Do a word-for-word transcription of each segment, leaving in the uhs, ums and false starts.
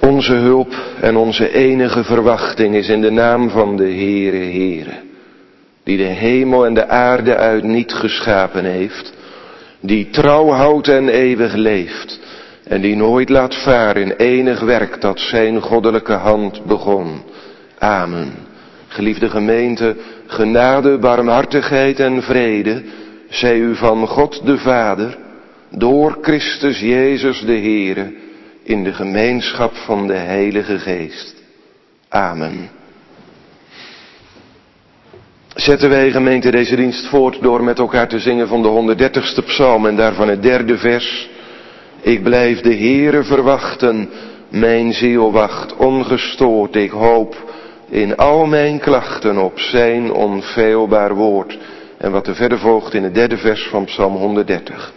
Onze hulp en onze enige verwachting is in de naam van de Heere Heere, die de hemel en de aarde uit niet geschapen heeft, die trouw houdt en eeuwig leeft, en die nooit laat varen in enig werk dat zijn goddelijke hand begon. Amen. Geliefde gemeente, genade, barmhartigheid en vrede zij u van God de Vader, door Christus Jezus de Heere, in de gemeenschap van de Heilige Geest. Amen. Zetten wij, gemeente, deze dienst voort door met elkaar te zingen van de honderddertigste psalm en daarvan het derde vers. Ik blijf de Heere verwachten, mijn ziel wacht ongestoord, ik hoop in al mijn klachten op zijn onfeilbaar woord. En wat er verder volgt in het derde vers van psalm honderddertig.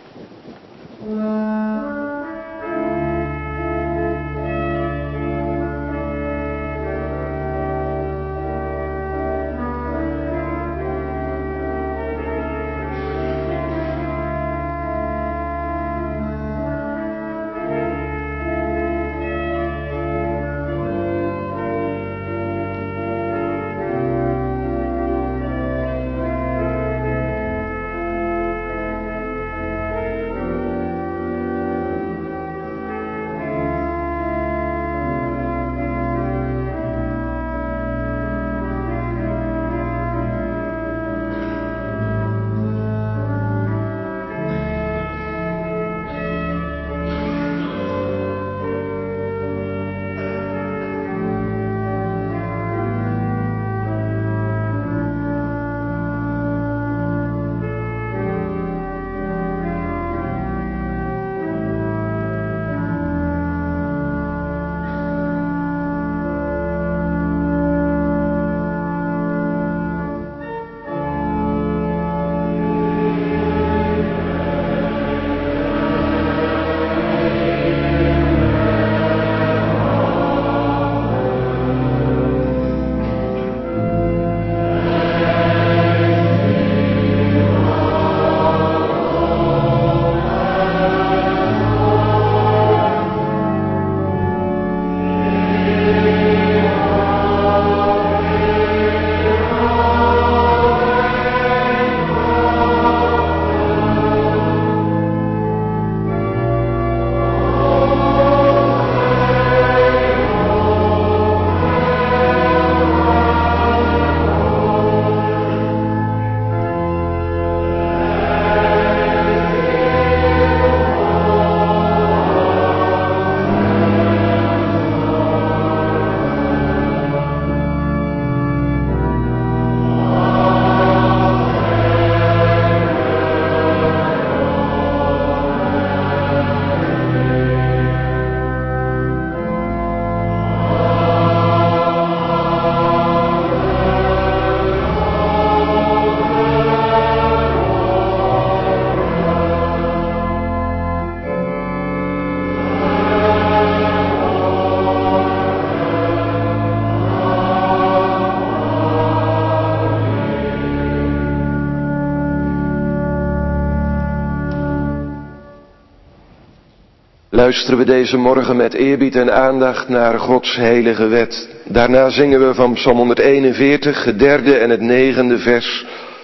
Luisteren we deze morgen met eerbied en aandacht naar Gods heilige wet. Daarna zingen we van psalm honderdeenenveertig, het derde en het negende vers.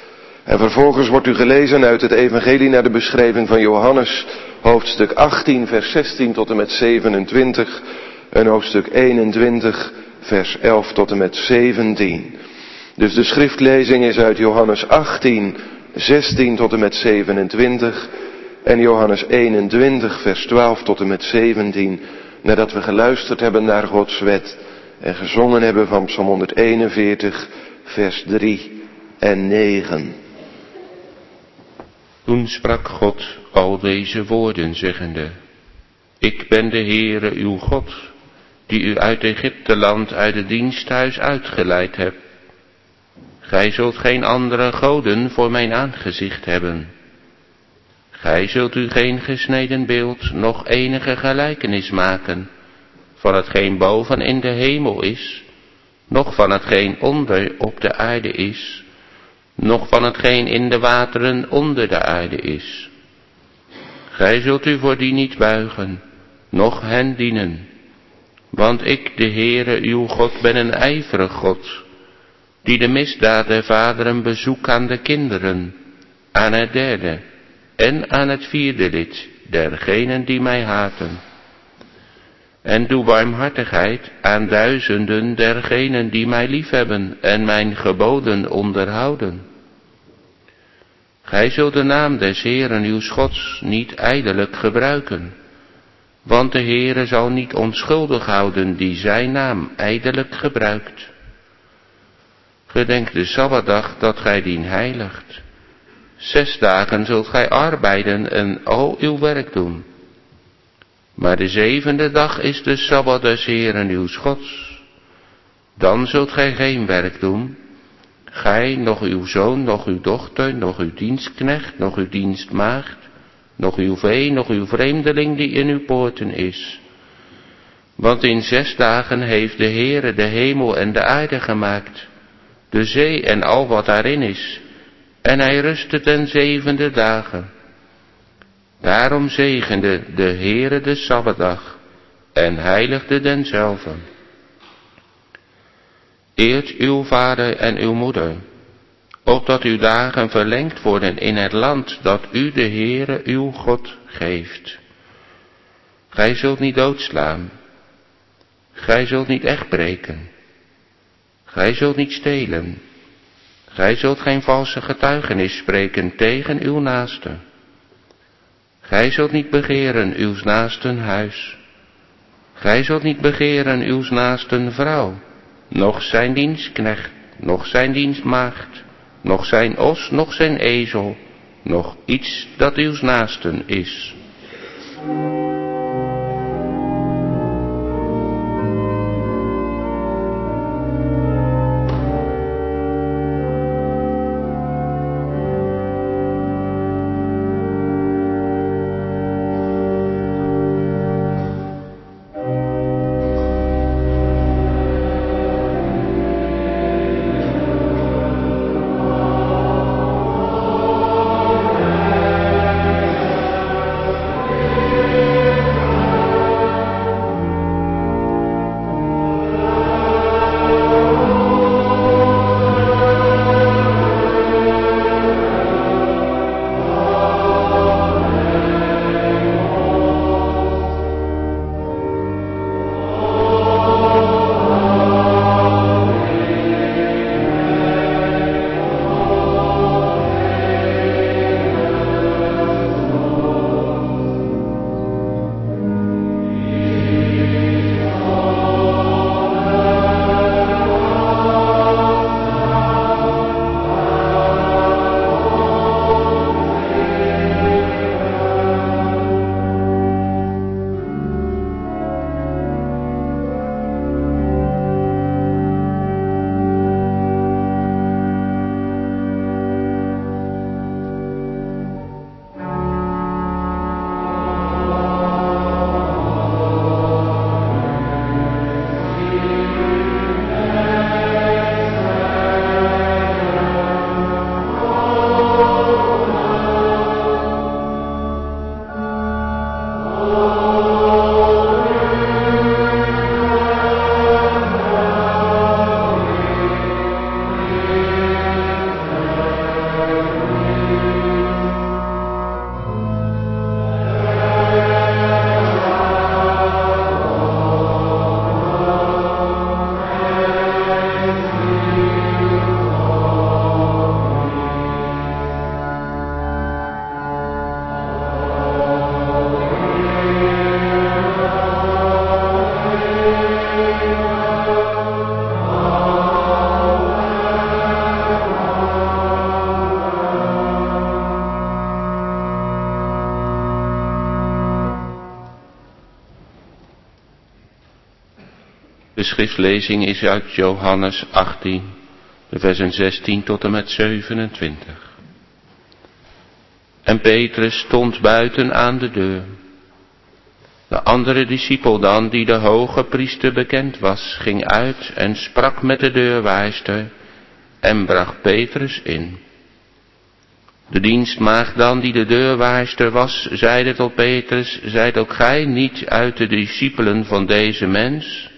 En vervolgens wordt u gelezen uit het evangelie naar de beschrijving van Johannes, hoofdstuk achttien, vers zestien tot en met zevenentwintig. En hoofdstuk eenentwintig, vers elf tot en met zeventien. Dus de schriftlezing is uit Johannes achttien, zestien tot en met zevenentwintig. En Johannes eenentwintig, vers twaalf tot en met zeventien, nadat we geluisterd hebben naar Gods wet en gezongen hebben van psalm honderdeenenveertig, vers drie en negen. Toen sprak God al deze woorden zeggende: Ik ben de Heere uw God, die u uit Egypteland uit het diensthuis uitgeleid hebt. Gij zult geen andere goden voor mijn aangezicht hebben. Gij zult u geen gesneden beeld, noch enige gelijkenis maken, van hetgeen boven in de hemel is, noch van hetgeen onder op de aarde is, noch van hetgeen in de wateren onder de aarde is. Gij zult u voor die niet buigen, noch hen dienen. Want ik, de Heere, uw God, ben een ijverig God, die de misdaad der vaderen bezoekt aan de kinderen, aan het derde en aan het vierde lid dergenen die mij haten. En doe barmhartigheid aan duizenden dergenen die mij liefhebben en mijn geboden onderhouden. Gij zult de naam des Heeren uw Gods niet ijdelijk gebruiken, want de Heere zal niet onschuldig houden die zijn naam ijdelijk gebruikt. Gedenk de Sabbatdag dat gij dien heiligt. Zes dagen zult gij arbeiden en al uw werk doen. Maar de zevende dag is de Sabbat des Heeren uw Gods. Dan zult gij geen werk doen, gij, nog uw zoon, nog uw dochter, nog uw dienstknecht, nog uw dienstmaagd, nog uw vee, nog uw vreemdeling die in uw poorten is. Want in zes dagen heeft de Heere de hemel en de aarde gemaakt, de zee en al wat daarin is, en hij rustte ten zevende dagen. Daarom zegende de Heere de Sabbatdag en heiligde denzelve. Eert uw vader en uw moeder, opdat uw dagen verlengd worden in het land dat u de Heere uw God geeft. Gij zult niet doodslaan, gij zult niet echtbreken, gij zult niet stelen, gij zult geen valse getuigenis spreken tegen uw naaste. Gij zult niet begeren uws naasten huis, gij zult niet begeren uws naasten vrouw, noch zijn dienstknecht, noch zijn dienstmaagd, noch zijn os, noch zijn ezel, noch iets dat uws naasten is. De schriftlezing is uit Johannes achttien, de versen zestien tot en met zevenentwintig. En Petrus stond buiten aan de deur. De andere discipel dan, die de hoge priester bekend was, ging uit en sprak met de deurwaarster en bracht Petrus in. De dienstmaagd dan, die de deurwaarster was, zeide tot Petrus, zijt ook gij niet uit de discipelen van deze mens?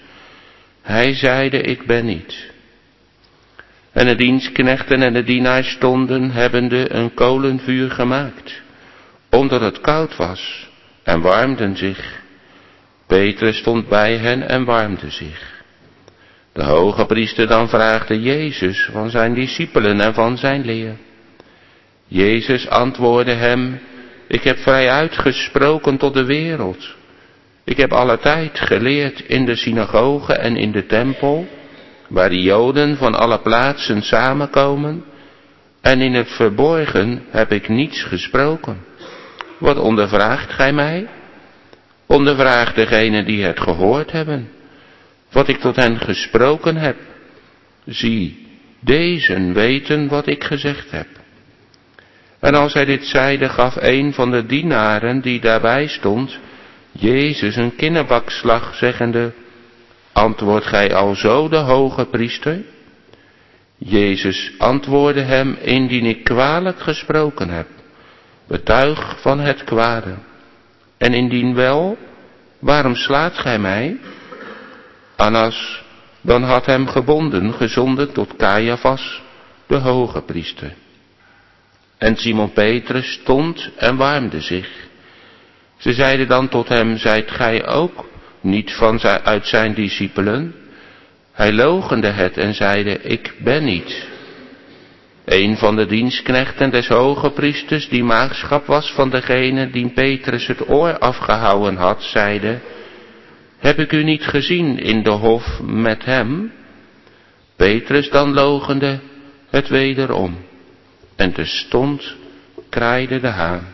Hij zeide, ik ben niet. En de dienstknechten en de dienaars stonden, hebbende een kolenvuur gemaakt, omdat het koud was, en warmden zich. Petrus stond bij hen en warmde zich. De hoge priester dan vraagde Jezus van zijn discipelen en van zijn leer. Jezus antwoordde hem, ik heb vrij uitgesproken tot de wereld. Ik heb alle tijd geleerd in de synagoge en in de tempel, waar de Joden van alle plaatsen samenkomen, en in het verborgen heb ik niets gesproken. Wat ondervraagt gij mij? Ondervraag degenen die het gehoord hebben, wat ik tot hen gesproken heb. Zie, dezen weten wat ik gezegd heb. En als hij dit zeide, gaf een van de dienaren die daarbij stond, Jezus een kinnerbakslag, zeggende, antwoordt gij alzo de hoge priester? Jezus antwoordde hem, indien ik kwalijk gesproken heb, betuig van het kwade. En indien wel, waarom slaat gij mij? Annas dan had hem gebonden, gezonden tot Caiaphas, de hoge priester. En Simon Petrus stond en warmde zich. Ze zeiden dan tot hem, zijt gij ook niet van zijn, uit zijn discipelen? Hij loochende het en zeide, ik ben niet. Een van de dienstknechten des hoge priesters, die maagschap was van degene die Petrus het oor afgehouwen had, zeide, heb ik u niet gezien in de hof met hem? Petrus dan loochende het wederom. En terstond kraaide de haan.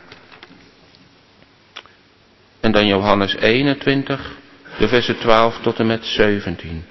En dan Johannes eenentwintig, de versen twaalf tot en met zeventien.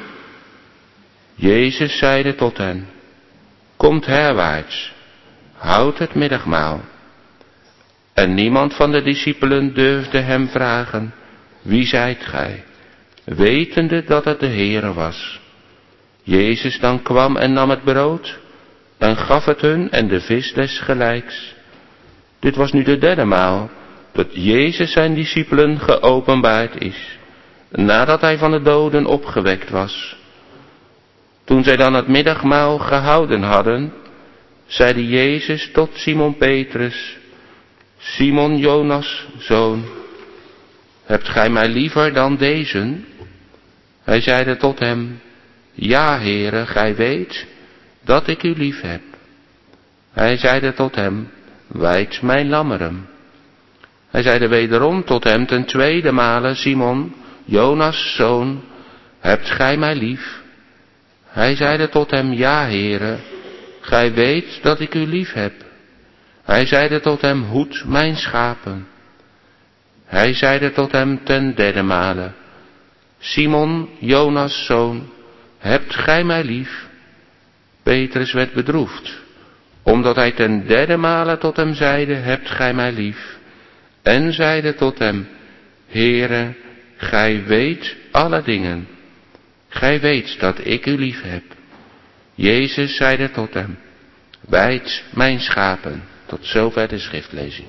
Jezus zeide tot hen, komt herwaarts, houd het middagmaal. En niemand van de discipelen durfde hem vragen, wie zijt gij? Wetende dat het de Heere was. Jezus dan kwam en nam het brood en gaf het hun en de vis desgelijks. Dit was nu de derde maal dat Jezus zijn discipelen geopenbaard is, nadat hij van de doden opgewekt was. Toen zij dan het middagmaal gehouden hadden, zeide Jezus tot Simon Petrus, Simon Jonas' zoon, hebt gij mij liever dan dezen? Hij zeide tot hem, ja, Heere, gij weet dat ik u lief heb. Hij zeide tot hem, wijd mijn lammeren. Hij zeide wederom tot hem ten tweede male, Simon, Jonas' zoon, hebt gij mij lief? Hij zeide tot hem, ja, Heere, gij weet dat ik u lief heb. Hij zeide tot hem, hoed mijn schapen. Hij zeide tot hem ten derde male, Simon, Jonas' zoon, hebt gij mij lief? Petrus werd bedroefd, omdat hij ten derde male tot hem zeide, hebt gij mij lief? En zeide tot hem, Heere, gij weet alle dingen. Gij weet dat ik u lief heb. Jezus zeide tot hem, wijd mijn schapen. Tot zover de schriftlezing.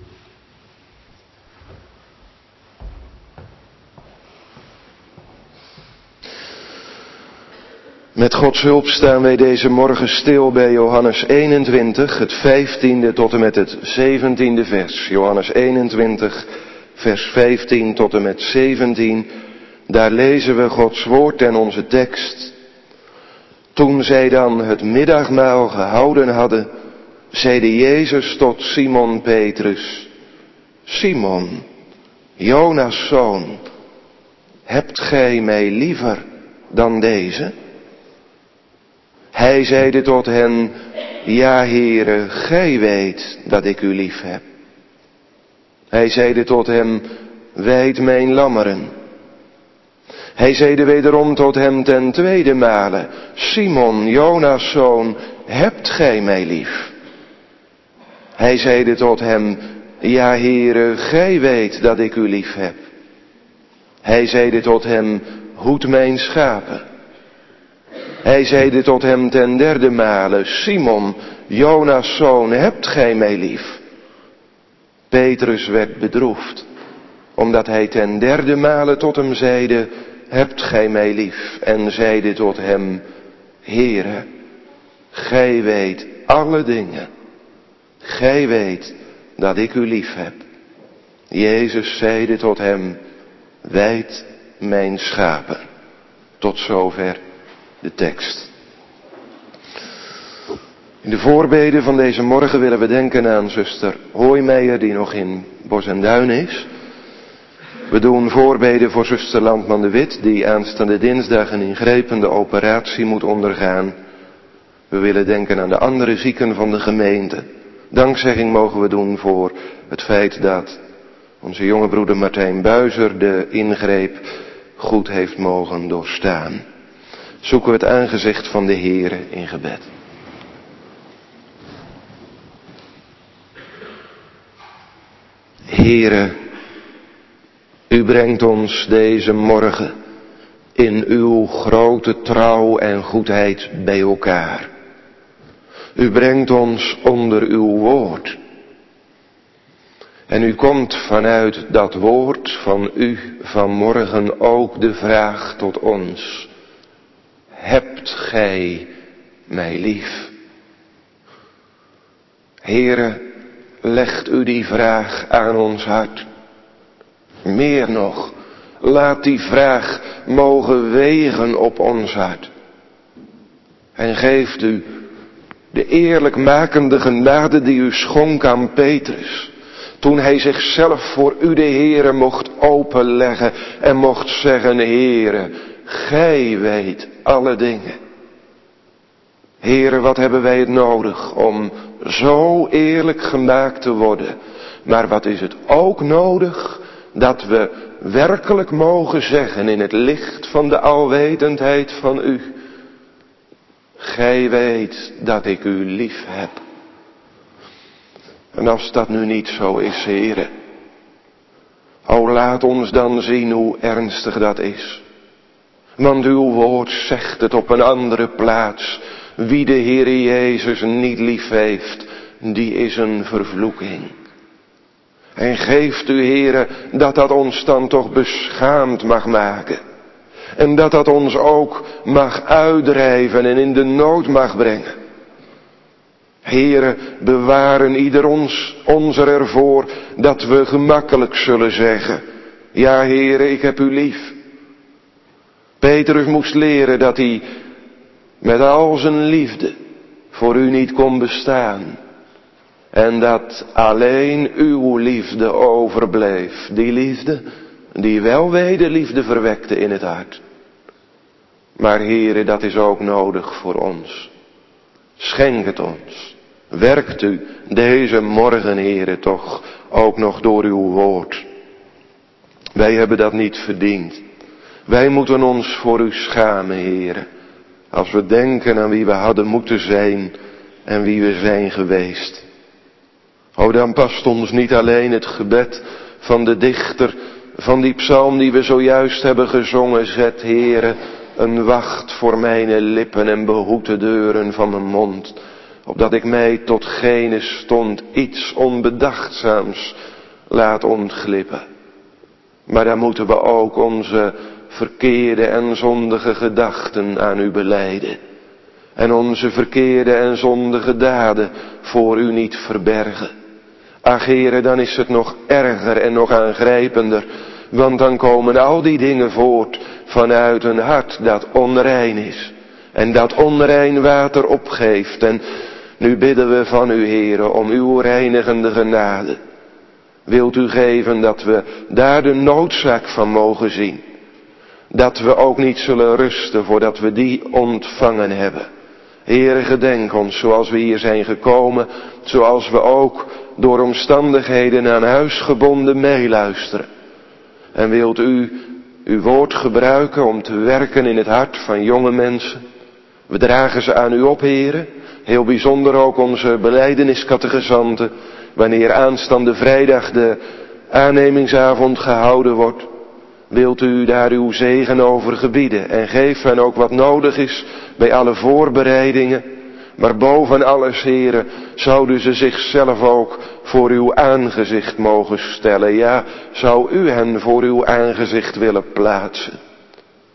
Met Gods hulp staan wij deze morgen stil bij Johannes eenentwintig, het vijftiende tot en met het zeventiende vers. Johannes eenentwintig, vers vijftien tot en met zeventien. Daar lezen we Gods woord en onze tekst. Toen zij dan het middagmaal gehouden hadden, zeide Jezus tot Simon Petrus, Simon, Jonas' zoon, hebt gij mij liever dan deze? Hij zeide tot hen, ja, Heere, gij weet dat ik u lief heb. Hij zeide tot hem, wijd mijn lammeren. Hij zeide wederom tot hem ten tweede male, Simon, Jonas' zoon, hebt gij mij lief? Hij zeide tot hem, ja, Heere, gij weet dat ik u lief heb. Hij zeide tot hem, hoed mijn schapen. Hij zeide tot hem ten derde male, Simon, Jonas' zoon, hebt gij mij lief? Petrus werd bedroefd, omdat hij ten derde male tot hem zeide, hebt gij mij lief? En zeide tot hem, Heere, gij weet alle dingen. Gij weet dat ik u lief heb. Jezus zeide tot hem, wijd mijn schapen. Tot zover de tekst. In de voorbeden van deze morgen willen we denken aan zuster Hooimeijer die nog in Bos en Duin is. We doen voorbeden voor zuster Landman de Wit die aanstaande dinsdag een ingrijpende operatie moet ondergaan. We willen denken aan de andere zieken van de gemeente. Dankzegging mogen we doen voor het feit dat onze jonge broeder Martijn Buizer de ingreep goed heeft mogen doorstaan. Zoeken we het aangezicht van de Heere in gebed. Heere, u brengt ons deze morgen in uw grote trouw en goedheid bij elkaar. U brengt ons onder uw woord. En u komt vanuit dat woord van u vanmorgen ook de vraag tot ons. Hebt gij mij lief? Heere, legt u die vraag aan ons hart. Meer nog, laat die vraag mogen wegen op ons hart. En geeft u de eerlijkmakende genade die u schonk aan Petrus. Toen hij zichzelf voor u de Heere mocht openleggen en mocht zeggen, Heere, gij weet alle dingen. Heere, wat hebben wij het nodig om zo eerlijk gemaakt te worden. Maar wat is het ook nodig dat we werkelijk mogen zeggen in het licht van de alwetendheid van u. Gij weet dat ik u lief heb. En als dat nu niet zo is, Heere, o laat ons dan zien hoe ernstig dat is. Want uw woord zegt het op een andere plaats. Wie de Heere Jezus niet lief heeft, die is een vervloeking. En geeft u, Heere, dat dat ons dan toch beschaamd mag maken. En dat dat ons ook mag uitdrijven en in de nood mag brengen. Heere, bewaren ieder ons, ons ervoor dat we gemakkelijk zullen zeggen. Ja, Heere, ik heb u lief. Petrus moest leren dat hij met al zijn liefde voor u niet kon bestaan. En dat alleen uw liefde overbleef. Die liefde die wel wederliefde verwekte in het hart. Maar Heere, dat is ook nodig voor ons. Schenk het ons. Werkt u deze morgen, Heere, toch ook nog door uw woord. Wij hebben dat niet verdiend. Wij moeten ons voor u schamen, Heere. Als we denken aan wie we hadden moeten zijn en wie we zijn geweest. O, dan past ons niet alleen het gebed van de dichter van die psalm die we zojuist hebben gezongen. Zet, Heere, een wacht voor mijn lippen en behoed de deuren van mijn mond. Opdat ik mij tot gene stond iets onbedachtzaams laat ontglippen. Maar dan moeten we ook onze verkeerde en zondige gedachten aan u belijden. En onze verkeerde en zondige daden voor u niet verbergen. Ach, Heere, dan is het nog erger en nog aangrijpender. Want dan komen al die dingen voort vanuit een hart dat onrein is. En dat onrein water opgeeft. En nu bidden we van u, Heere, om uw reinigende genade. Wilt u geven dat we daar de noodzaak van mogen zien. Dat we ook niet zullen rusten voordat we die ontvangen hebben. Heere, gedenk ons zoals we hier zijn gekomen. Zoals we ook door omstandigheden aan huis gebonden meeluisteren. En wilt u uw woord gebruiken om te werken in het hart van jonge mensen. We dragen ze aan u op, Heere. Heel bijzonder ook onze belijdeniscategezanten. Wanneer aanstaande vrijdag de aannemingsavond gehouden wordt. Wilt u daar uw zegen over gebieden. En geef hen ook wat nodig is bij alle voorbereidingen. Maar boven alles, Heere, zouden ze zichzelf ook voor uw aangezicht mogen stellen. Ja, zou u hen voor uw aangezicht willen plaatsen.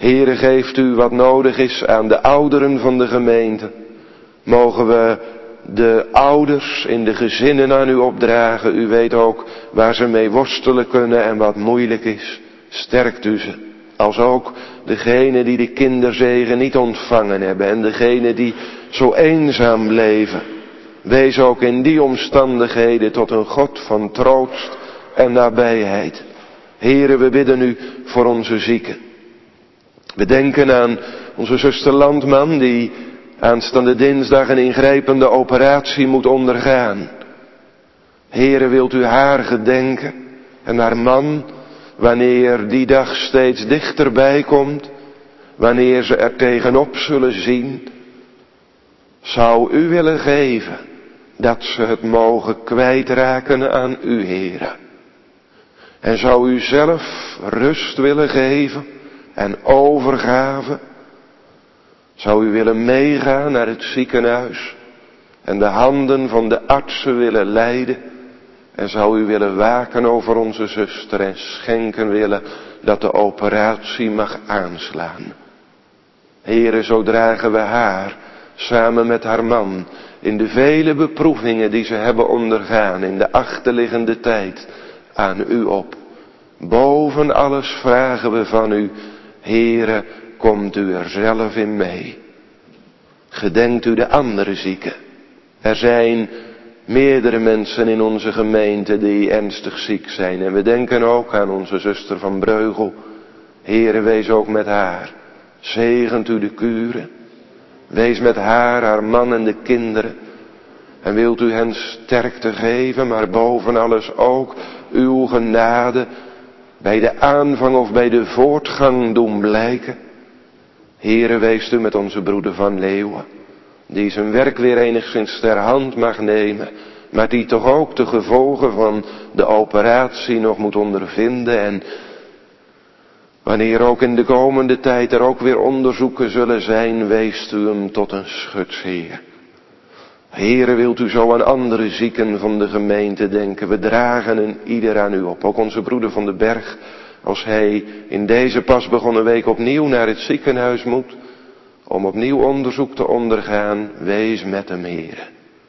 Heere, geeft u wat nodig is aan de ouderen van de gemeente. Mogen we de ouders in de gezinnen aan u opdragen. U weet ook waar ze mee worstelen kunnen en wat moeilijk is. Sterkt u ze. Als ook degenen die de kinderzegen niet ontvangen hebben en degenen die zo eenzaam leven. Wees ook in die omstandigheden tot een God van troost en nabijheid. Heere, we bidden u voor onze zieken. We denken aan onze zuster Landman die aanstaande dinsdag een ingrijpende operatie moet ondergaan. Heere, wilt u haar gedenken en haar man, wanneer die dag steeds dichterbij komt, wanneer ze er tegenop zullen zien, zou u willen geven dat ze het mogen kwijtraken aan u, Heere. En zou u zelf rust willen geven en overgave. Zou u willen meegaan naar het ziekenhuis en de handen van de artsen willen leiden. En zou u willen waken over onze zuster en schenken willen dat de operatie mag aanslaan. Heere, zo dragen we haar samen met haar man in de vele beproevingen die ze hebben ondergaan in de achterliggende tijd aan u op. Boven alles vragen we van u, Heere, komt u er zelf in mee. Gedenkt u de andere zieken. Er zijn meerdere mensen in onze gemeente die ernstig ziek zijn. En we denken ook aan onze zuster van Breugel. Heere, wees ook met haar. Zegent u de kuren. Wees met haar, haar man en de kinderen. En wilt u hen sterkte geven, maar boven alles ook uw genade bij de aanvang of bij de voortgang doen blijken. Heere, wees u met onze broeder Van Leeuwen, die zijn werk weer enigszins ter hand mag nemen, maar die toch ook de gevolgen van de operatie nog moet ondervinden. En wanneer ook in de komende tijd er ook weer onderzoeken zullen zijn, weest u hem tot een schutsheer. Heere, wilt u zo aan andere zieken van de gemeente denken. We dragen een ieder aan u op. Ook onze broeder Van den Berg, als hij in deze pas begonnen week opnieuw naar het ziekenhuis moet, om opnieuw onderzoek te ondergaan, wees met hem, Heere.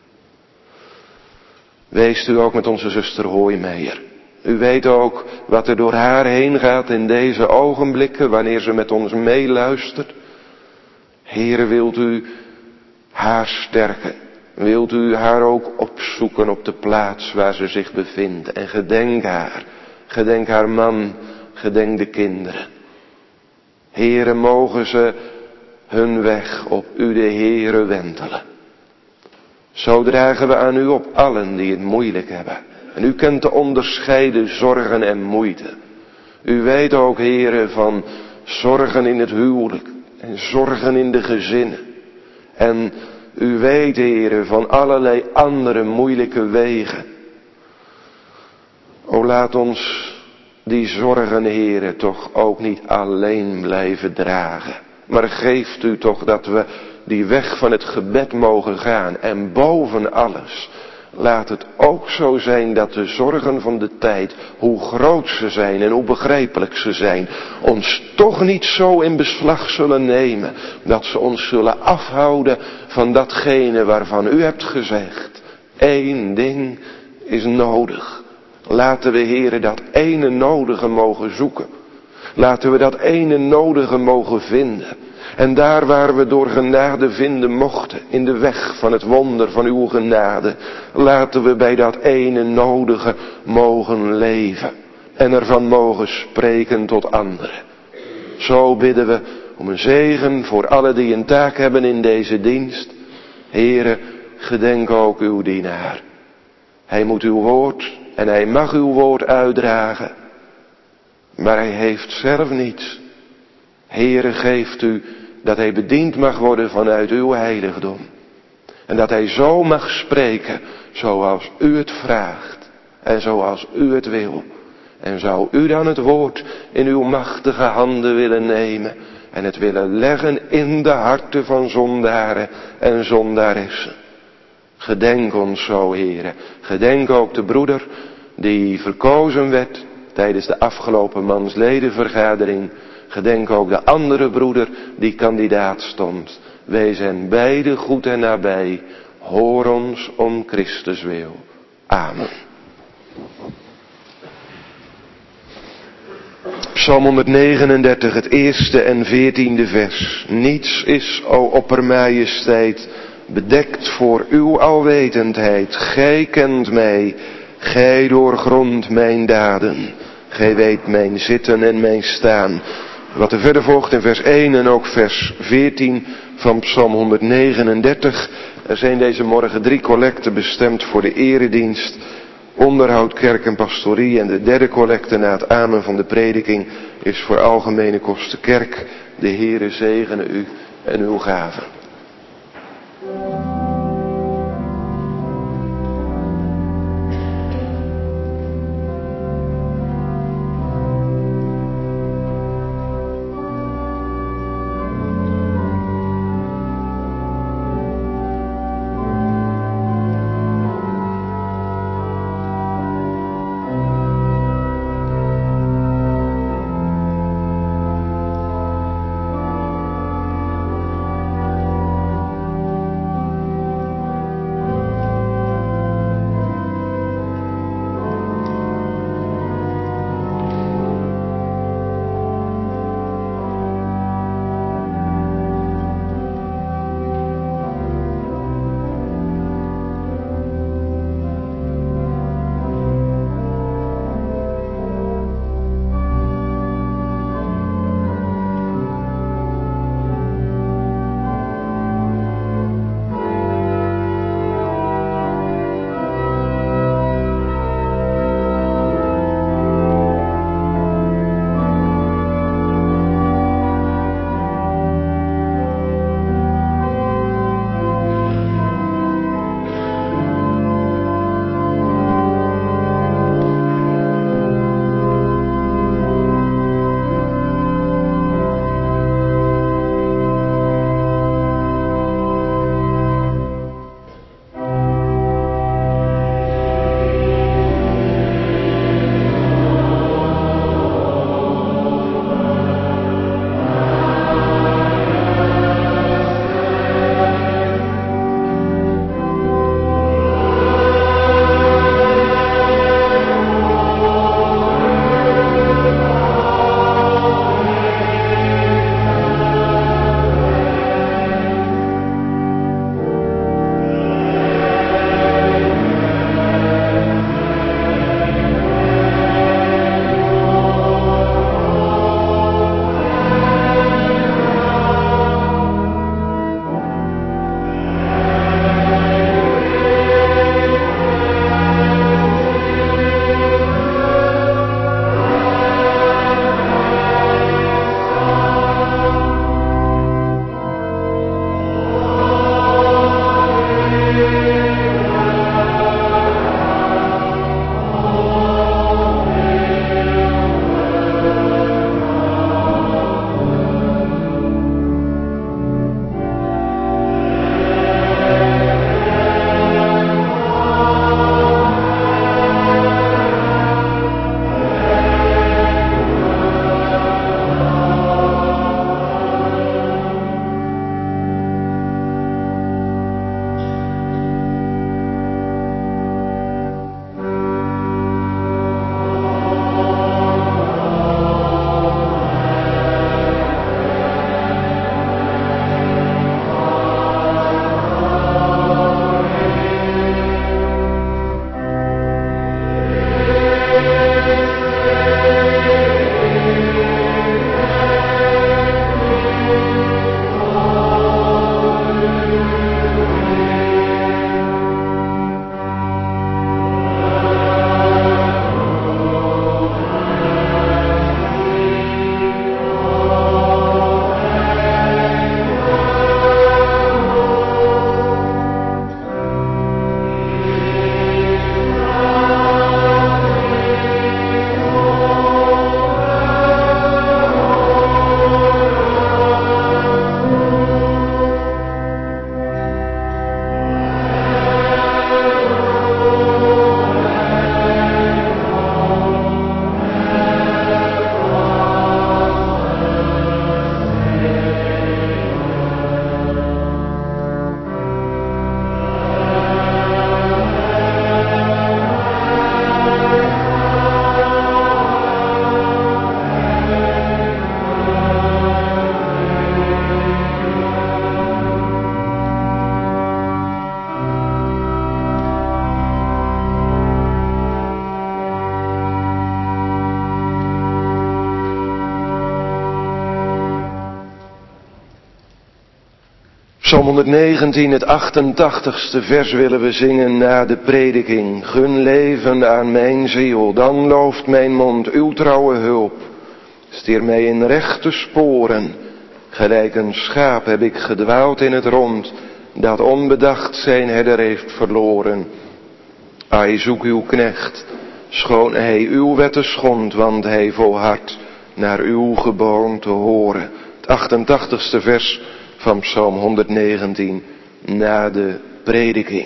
Weest u ook met onze zuster Hooimeijer. U weet ook wat er door haar heen gaat in deze ogenblikken, wanneer ze met ons meeluistert. Heere, wilt u haar sterken. Wilt u haar ook opzoeken op de plaats waar ze zich bevindt. En gedenk haar. Gedenk haar man. Gedenk de kinderen. Heere, mogen ze hun weg op u de Heere wentelen. Zo dragen we aan u op allen die het moeilijk hebben. En u kent te onderscheiden zorgen en moeite. U weet ook, Heere, van zorgen in het huwelijk. En zorgen in de gezinnen. En u weet, Heere, van allerlei andere moeilijke wegen. O, laat ons die zorgen, Heere, toch ook niet alleen blijven dragen. Maar geeft u toch dat we die weg van het gebed mogen gaan. En boven alles, laat het ook zo zijn dat de zorgen van de tijd, hoe groot ze zijn en hoe begrijpelijk ze zijn, ons toch niet zo in beslag zullen nemen, dat ze ons zullen afhouden van datgene waarvan u hebt gezegd. Eén ding is nodig. Laten we, Heere, dat ene nodige mogen zoeken. Laten we dat ene nodige mogen vinden. En daar waar we door genade vinden mochten, in de weg van het wonder van uw genade, laten we bij dat ene nodige mogen leven. En ervan mogen spreken tot anderen. Zo bidden we om een zegen voor allen die een taak hebben in deze dienst. Heere, gedenk ook uw dienaar. Hij moet uw woord en hij mag uw woord uitdragen. Maar hij heeft zelf niets. Heere, geeft u dat hij bediend mag worden vanuit uw heiligdom. En dat hij zo mag spreken zoals u het vraagt. En zoals u het wil. En zou u dan het woord in uw machtige handen willen nemen. En het willen leggen in de harten van zondaren en zondaressen. Gedenk ons zo, Heere. Gedenk ook de broeder die verkozen werd tijdens de afgelopen mansledenvergadering. Gedenk ook de andere broeder die kandidaat stond. Wij zijn beide goed en nabij. Hoor ons om Christus wil. Amen. Psalm honderdnegenendertig, het eerste en veertiende vers. Niets is, o oppermajesteit, bedekt voor uw alwetendheid. Gij kent mij, gij doorgrondt mijn daden. Gij weet mijn zitten en mijn staan. Wat er verder volgt in vers één en ook vers veertien van Psalm honderdnegenendertig. Er zijn deze morgen drie collecten bestemd voor de eredienst. Onderhoud, kerk en pastorie. En de derde collecte na het amen van de prediking is voor algemene kosten kerk. De Heere zegene u en uw gaven. Psalm honderdnegentien, het achtentachtigste vers willen we zingen na de prediking. Gun leven aan mijn ziel, dan looft mijn mond uw trouwe hulp. Steer mij in rechte sporen, gelijk een schaap heb ik gedwaald in het rond, dat onbedacht zijn herder heeft verloren. Ai, zoek uw knecht, schoon hij uw wetten schond, want hij volhardt naar uw geboon te horen. Het achtentachtigste vers van Psalm honderdnegentien, na de prediking.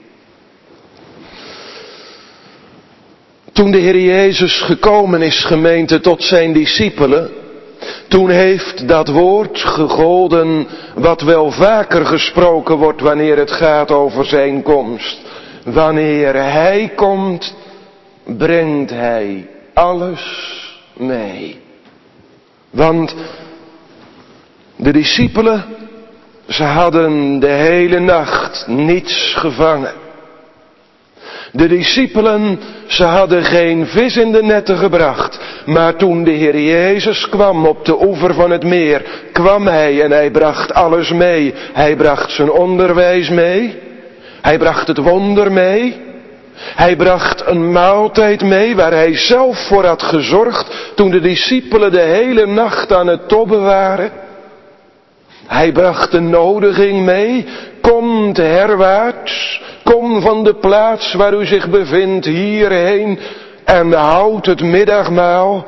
Toen de Heer Jezus gekomen is, gemeente, tot zijn discipelen, toen heeft dat woord gegolden wat wel vaker gesproken wordt wanneer het gaat over zijn komst. Wanneer hij komt, brengt hij alles mee. Want de discipelen, ze hadden de hele nacht niets gevangen. De discipelen, ze hadden geen vis in de netten gebracht. Maar toen de Heer Jezus kwam op de oever van het meer, kwam hij en hij bracht alles mee. Hij bracht zijn onderwijs mee. Hij bracht het wonder mee. Hij bracht een maaltijd mee waar hij zelf voor had gezorgd toen de discipelen de hele nacht aan het tobben waren. Hij bracht de nodiging mee. Kom herwaarts, kom van de plaats waar u zich bevindt hierheen en houd het middagmaal.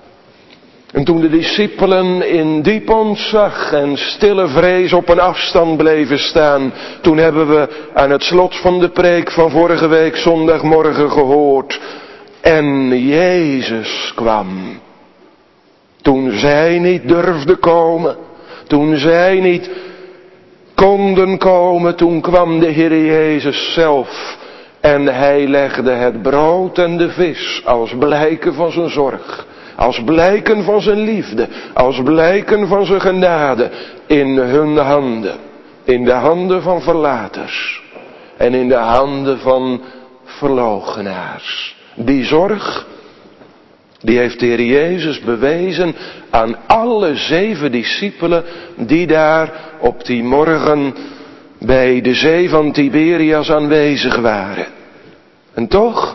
En toen de discipelen in diep ontzag en stille vrees op een afstand bleven staan, toen hebben we aan het slot van de preek van vorige week zondagmorgen gehoord. En Jezus kwam. Toen zij niet durfden komen, toen zij niet konden komen, toen kwam de Heer Jezus zelf. En hij legde het brood en de vis als blijken van zijn zorg. Als blijken van zijn liefde, als blijken van zijn genade in hun handen. In de handen van verlaters en in de handen van verloochenaars. Die zorg, die heeft de Heer Jezus bewezen aan alle zeven discipelen die daar op die morgen bij de zee van Tiberias aanwezig waren. En toch,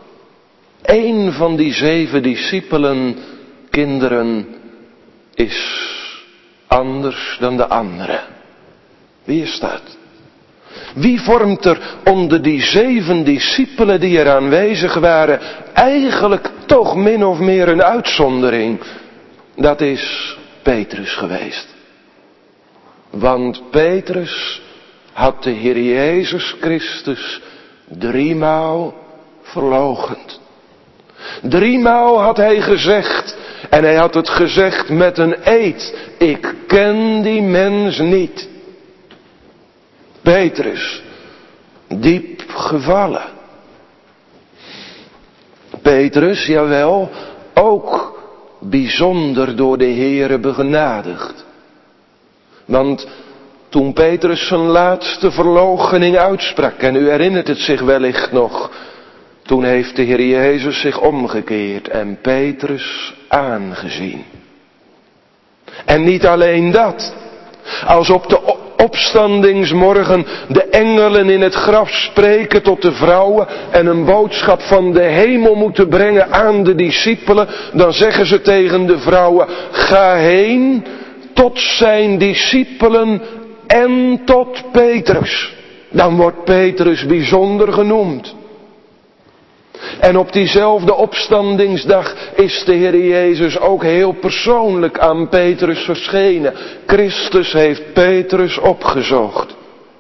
één van die zeven discipelen, kinderen, is anders dan de andere. Wie is dat? Wie vormt er onder die zeven discipelen die er aanwezig waren eigenlijk toch min of meer een uitzondering? Dat is Petrus geweest. Want Petrus had de Heer Jezus Christus driemaal verloochend. Driemaal had hij gezegd, en hij had het gezegd met een eed: ik ken die mens niet. Petrus, diep gevallen. Petrus, jawel, ook bijzonder door de Heere begenadigd. Want toen Petrus zijn laatste verloochening uitsprak, en u herinnert het zich wellicht nog, toen heeft de Heer Jezus zich omgekeerd en Petrus aangezien. En niet alleen dat, als op de opstandingsmorgen de engelen in het graf spreken tot de vrouwen en een boodschap van de hemel moeten brengen aan de discipelen, dan zeggen ze tegen de vrouwen: ga heen tot zijn discipelen en tot Petrus. Dan wordt Petrus bijzonder genoemd. En op diezelfde opstandingsdag is de Heer Jezus ook heel persoonlijk aan Petrus verschenen. Christus heeft Petrus opgezocht.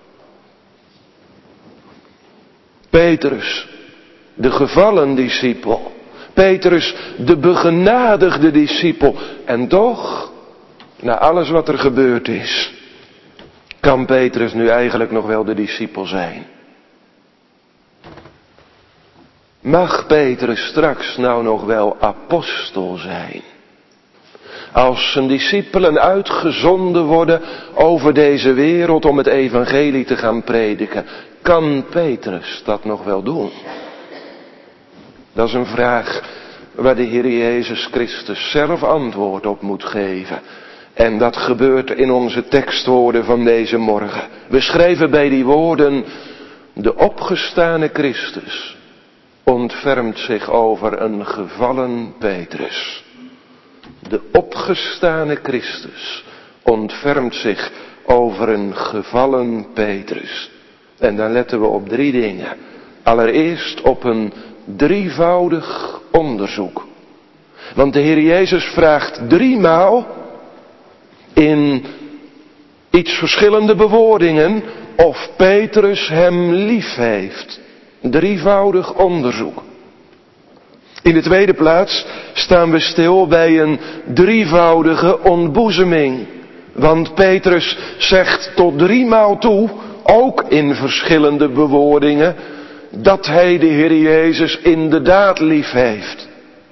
Petrus, de gevallen discipel. Petrus, de begenadigde discipel. En toch, na alles wat er gebeurd is, kan Petrus nu eigenlijk nog wel de discipel zijn. Mag Petrus straks nou nog wel apostel zijn? Als zijn discipelen uitgezonden worden over deze wereld om het evangelie te gaan prediken, kan Petrus dat nog wel doen? Dat is een vraag waar de Heer Jezus Christus zelf antwoord op moet geven. En dat gebeurt in onze tekstwoorden van deze morgen. We schrijven bij die woorden: de opgestane Christus ontfermt zich over een gevallen Petrus. De opgestane Christus ontfermt zich over een gevallen Petrus. En dan letten we op drie dingen. Allereerst op een drievoudig onderzoek. Want de Heer Jezus vraagt driemaal in iets verschillende bewoordingen of Petrus hem lief heeft. Drievoudig onderzoek. In de tweede plaats staan we stil bij een drievoudige ontboezeming. Want Petrus zegt tot driemaal toe, ook in verschillende bewoordingen, dat hij de Heer Jezus inderdaad lief heeft.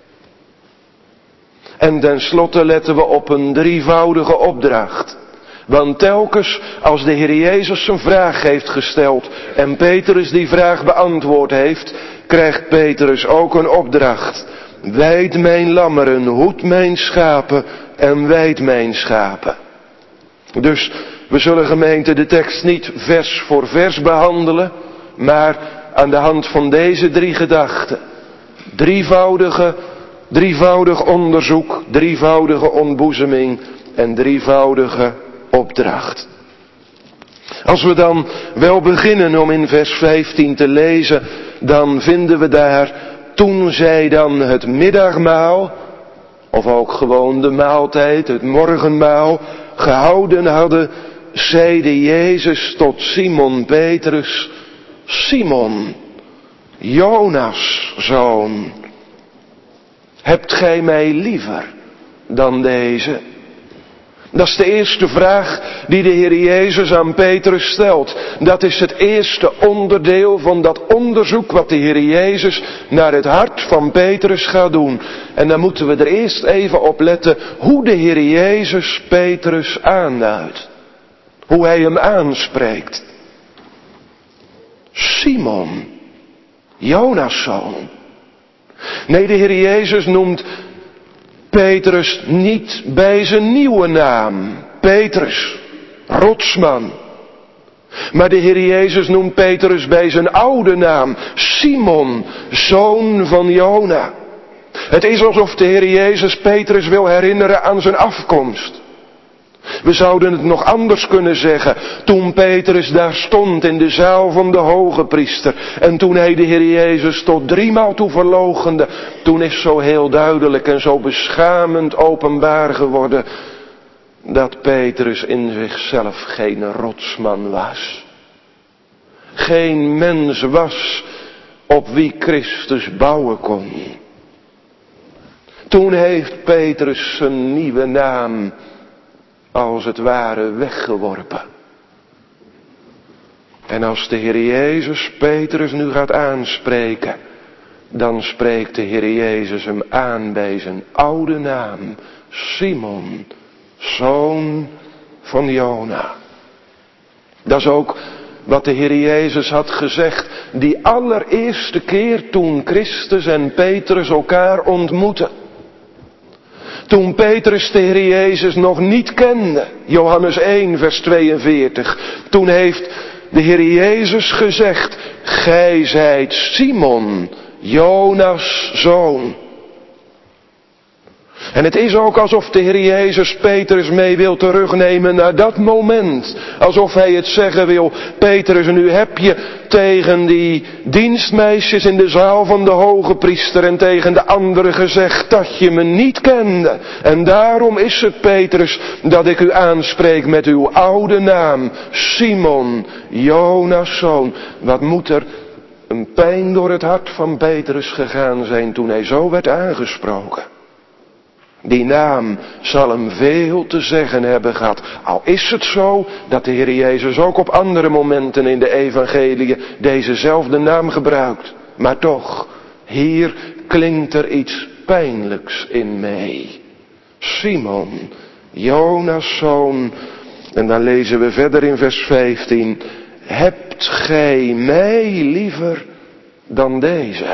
En tenslotte letten we op een drievoudige opdracht. Want telkens als de Heer Jezus zijn vraag heeft gesteld en Petrus die vraag beantwoord heeft, krijgt Petrus ook een opdracht. Wijd mijn lammeren, hoed mijn schapen en wijd mijn schapen. Dus we zullen, gemeente, de tekst niet vers voor vers behandelen, maar aan de hand van deze drie gedachten. Drievoudige, drievoudig onderzoek, drievoudige ontboezeming en drievoudige opdracht. Als we dan wel beginnen om in vers vijftien te lezen, dan vinden we daar: toen zij dan het middagmaal, of ook gewoon de maaltijd, het morgenmaal, gehouden hadden, zeide Jezus tot Simon Petrus: Simon, Jonas' zoon, hebt gij mij liever dan deze? Dat is de eerste vraag die de Heer Jezus aan Petrus stelt. Dat is het eerste onderdeel van dat onderzoek wat de Heer Jezus naar het hart van Petrus gaat doen. En dan moeten we er eerst even op letten hoe de Heer Jezus Petrus aanduidt. Hoe hij hem aanspreekt. Simon, Jonas' zoon. Nee, de Heer Jezus noemt Petrus niet bij zijn nieuwe naam, Petrus, rotsman. Maar de Heer Jezus noemt Petrus bij zijn oude naam, Simon, zoon van Jona. Het is alsof de Heer Jezus Petrus wil herinneren aan zijn afkomst. We zouden het nog anders kunnen zeggen. Toen Petrus daar stond in de zaal van de hoge priester. En toen hij de Heer Jezus tot driemaal toe verloochende. Toen is zo heel duidelijk en zo beschamend openbaar geworden. Dat Petrus in zichzelf geen rotsman was. Geen mens was op wie Christus bouwen kon. Toen heeft Petrus zijn nieuwe naam als het ware weggeworpen. En als de Heer Jezus Petrus nu gaat aanspreken, dan spreekt de Heer Jezus hem aan bij zijn oude naam, Simon, zoon van Jona. Dat is ook wat de Heer Jezus had gezegd die allereerste keer toen Christus en Petrus elkaar ontmoetten. Toen Petrus de Heer Jezus nog niet kende, Johannes één vers tweeënveertig, toen heeft de Heer Jezus gezegd: gij zijt Simon, Jonas' zoon. En het is ook alsof de Heer Jezus Petrus mee wil terugnemen naar dat moment. Alsof hij het zeggen wil: Petrus, nu heb je tegen die dienstmeisjes in de zaal van de hoge priester en tegen de anderen gezegd dat je me niet kende. En daarom is het, Petrus, dat ik u aanspreek met uw oude naam, Simon, Jonas' zoon. Wat moet er een pijn door het hart van Petrus gegaan zijn toen hij zo werd aangesproken. Die naam zal hem veel te zeggen hebben gehad. Al is het zo dat de Heer Jezus ook op andere momenten in de evangeliën dezezelfde naam gebruikt. Maar toch, hier klinkt er iets pijnlijks in mee. Simon, Jonas' zoon. En dan lezen we verder in vers vijftien. Hebt gij mij liever dan deze?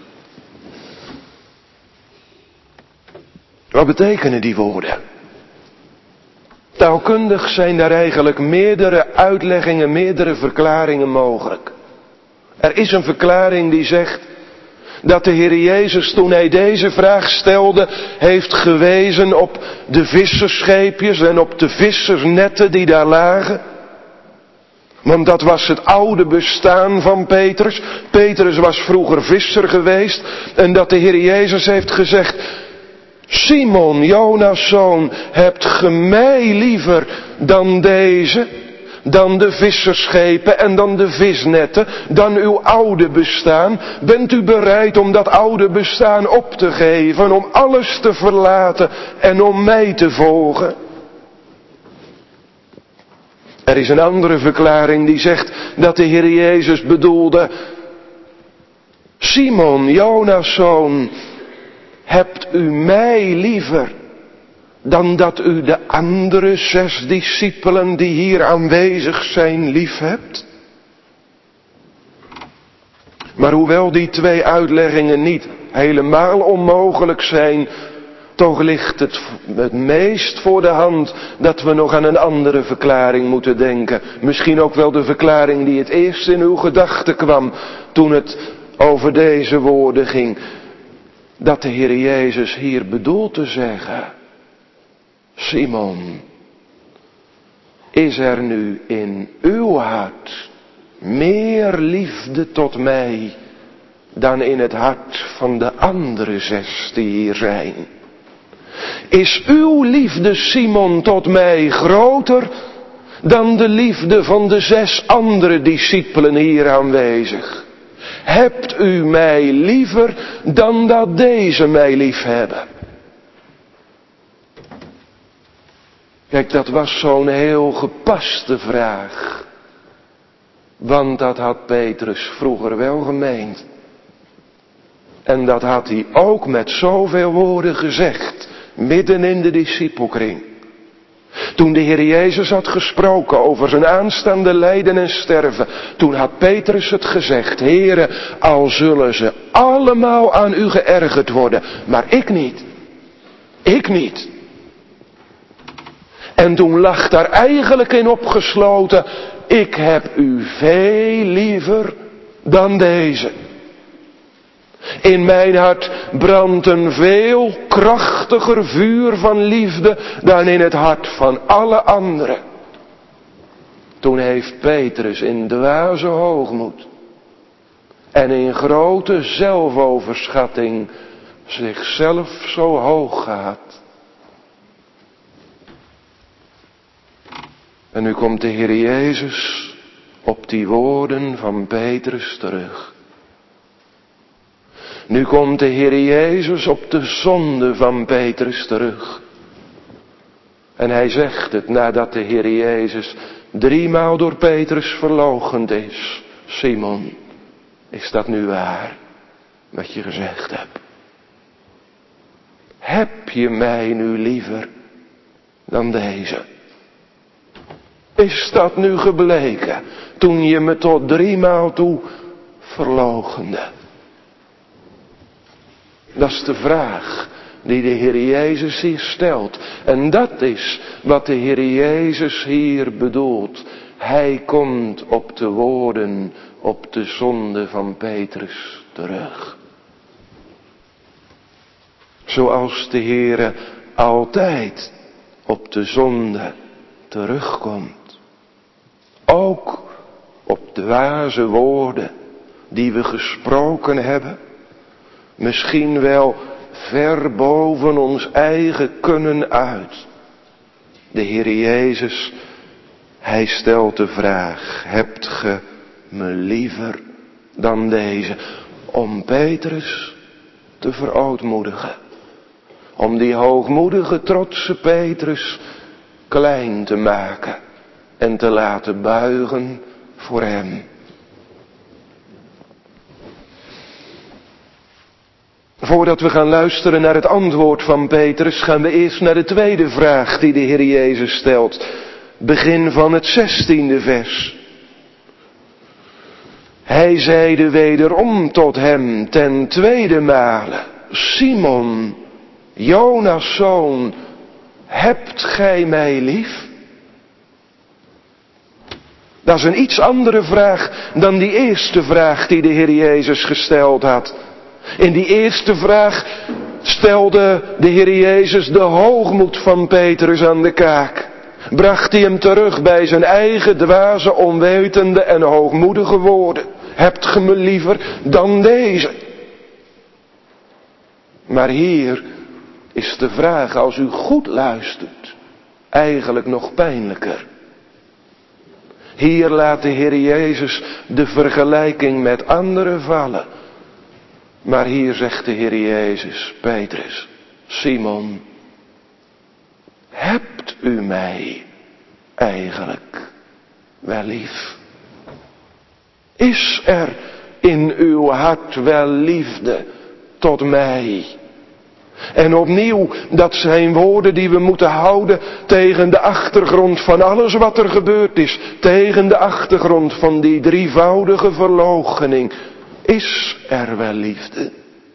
Wat betekenen die woorden? Taalkundig zijn daar eigenlijk meerdere uitleggingen, meerdere verklaringen mogelijk. Er is een verklaring die zegt dat de Heer Jezus, toen hij deze vraag stelde, heeft gewezen op de visserscheepjes en op de vissersnetten die daar lagen. Want dat was het oude bestaan van Petrus. Petrus was vroeger visser geweest. En dat de Heer Jezus heeft gezegd: Simon, Jonas' zoon, hebt ge mij liever dan deze? Dan de visserschepen en dan de visnetten, dan uw oude bestaan? Bent u bereid om dat oude bestaan op te geven, om alles te verlaten en om mij te volgen? Er is een andere verklaring die zegt dat de Heer Jezus bedoelde: Simon, Jonas' zoon, hebt u mij liever dan dat u de andere zes discipelen die hier aanwezig zijn lief hebt? Maar hoewel die twee uitleggingen niet helemaal onmogelijk zijn, toch ligt het het meest voor de hand dat we nog aan een andere verklaring moeten denken. Misschien ook wel de verklaring die het eerst in uw gedachten kwam toen het over deze woorden ging. Dat de Heer Jezus hier bedoelt te zeggen: Simon, is er nu in uw hart meer liefde tot mij dan in het hart van de andere zes die hier zijn? Is uw liefde, Simon, tot mij groter dan de liefde van de zes andere discipelen hier aanwezig? Hebt u mij liever dan dat deze mij lief hebben? Kijk, dat was zo'n heel gepaste vraag. Want dat had Petrus vroeger wel gemeend. En dat had hij ook met zoveel woorden gezegd, midden in de discipelkring. Toen de Heer Jezus had gesproken over zijn aanstaande lijden en sterven, toen had Petrus het gezegd: Heere, al zullen ze allemaal aan u geërgerd worden, maar ik niet. Ik niet. En toen lag daar eigenlijk in opgesloten: ik heb u veel liever dan deze. In mijn hart brandt een veel krachtiger vuur van liefde dan in het hart van alle anderen. Toen heeft Petrus in dwaze hoogmoed en in grote zelfoverschatting zichzelf zo hoog gehad. En nu komt de Heer Jezus op die woorden van Petrus terug. Nu komt de Heer Jezus op de zonde van Petrus terug. En hij zegt het nadat de Heer Jezus driemaal door Petrus verloochend is: Simon, is dat nu waar, wat je gezegd hebt? Heb je mij nu liever dan deze? Is dat nu gebleken, toen je me tot driemaal toe verloochende? Dat is de vraag die de Heer Jezus hier stelt. En dat is wat de Heer Jezus hier bedoelt. Hij komt op de woorden, op de zonde van Petrus terug. Zoals de Heer altijd op de zonde terugkomt. Ook op dwaze woorden die we gesproken hebben. Misschien wel ver boven ons eigen kunnen uit. De Heer Jezus, hij stelt de vraag: hebt ge me liever dan deze? Om Petrus te verootmoedigen. Om die hoogmoedige, trotse Petrus klein te maken en te laten buigen voor hem. Voordat we gaan luisteren naar het antwoord van Petrus, gaan we eerst naar de tweede vraag die de Heer Jezus stelt. Begin van het zestiende vers. Hij zeide wederom tot hem ten tweede male: Simon, Jonas' zoon, hebt gij mij lief? Dat is een iets andere vraag dan die eerste vraag die de Heer Jezus gesteld had. In die eerste vraag stelde de Heer Jezus de hoogmoed van Petrus aan de kaak. Bracht hij hem terug bij zijn eigen dwaze, onwetende en hoogmoedige woorden. Hebt ge me liever dan deze? Maar hier is de vraag, als u goed luistert, eigenlijk nog pijnlijker. Hier laat de Heer Jezus de vergelijking met anderen vallen. Maar hier zegt de Heer Jezus, Petrus, Simon, hebt u mij eigenlijk wel lief? Is er in uw hart wel liefde tot mij? En opnieuw, dat zijn woorden die we moeten houden tegen de achtergrond van alles wat er gebeurd is. Tegen de achtergrond van die drievoudige verloochening. Is er wel liefde?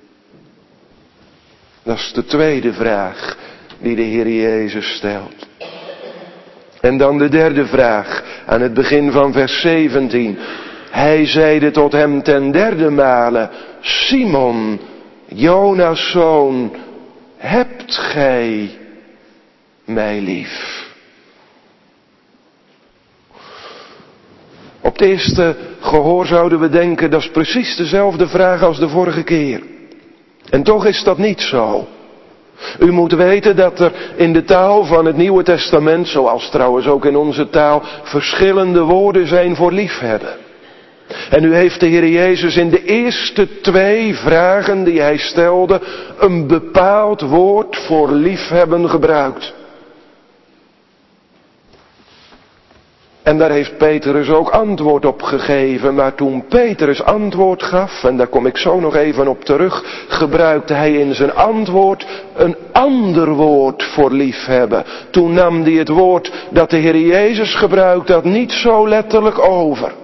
Dat is de tweede vraag die de Heer Jezus stelt. En dan de derde vraag aan het begin van vers zeventien. Hij zeide tot hem ten derde male, Simon, Jonas' zoon, hebt gij mij lief? Op het eerste gehoor zouden we denken, dat is precies dezelfde vraag als de vorige keer. En toch is dat niet zo. U moet weten dat er in de taal van het Nieuwe Testament, zoals trouwens ook in onze taal, verschillende woorden zijn voor liefhebben. En nu heeft de Heer Jezus in de eerste twee vragen die hij stelde, een bepaald woord voor liefhebben gebruikt. En daar heeft Petrus ook antwoord op gegeven. Maar toen Petrus antwoord gaf, en daar kom ik zo nog even op terug, gebruikte hij in zijn antwoord een ander woord voor liefhebben. Toen nam hij het woord dat de Heer Jezus gebruikt dat niet zo letterlijk over.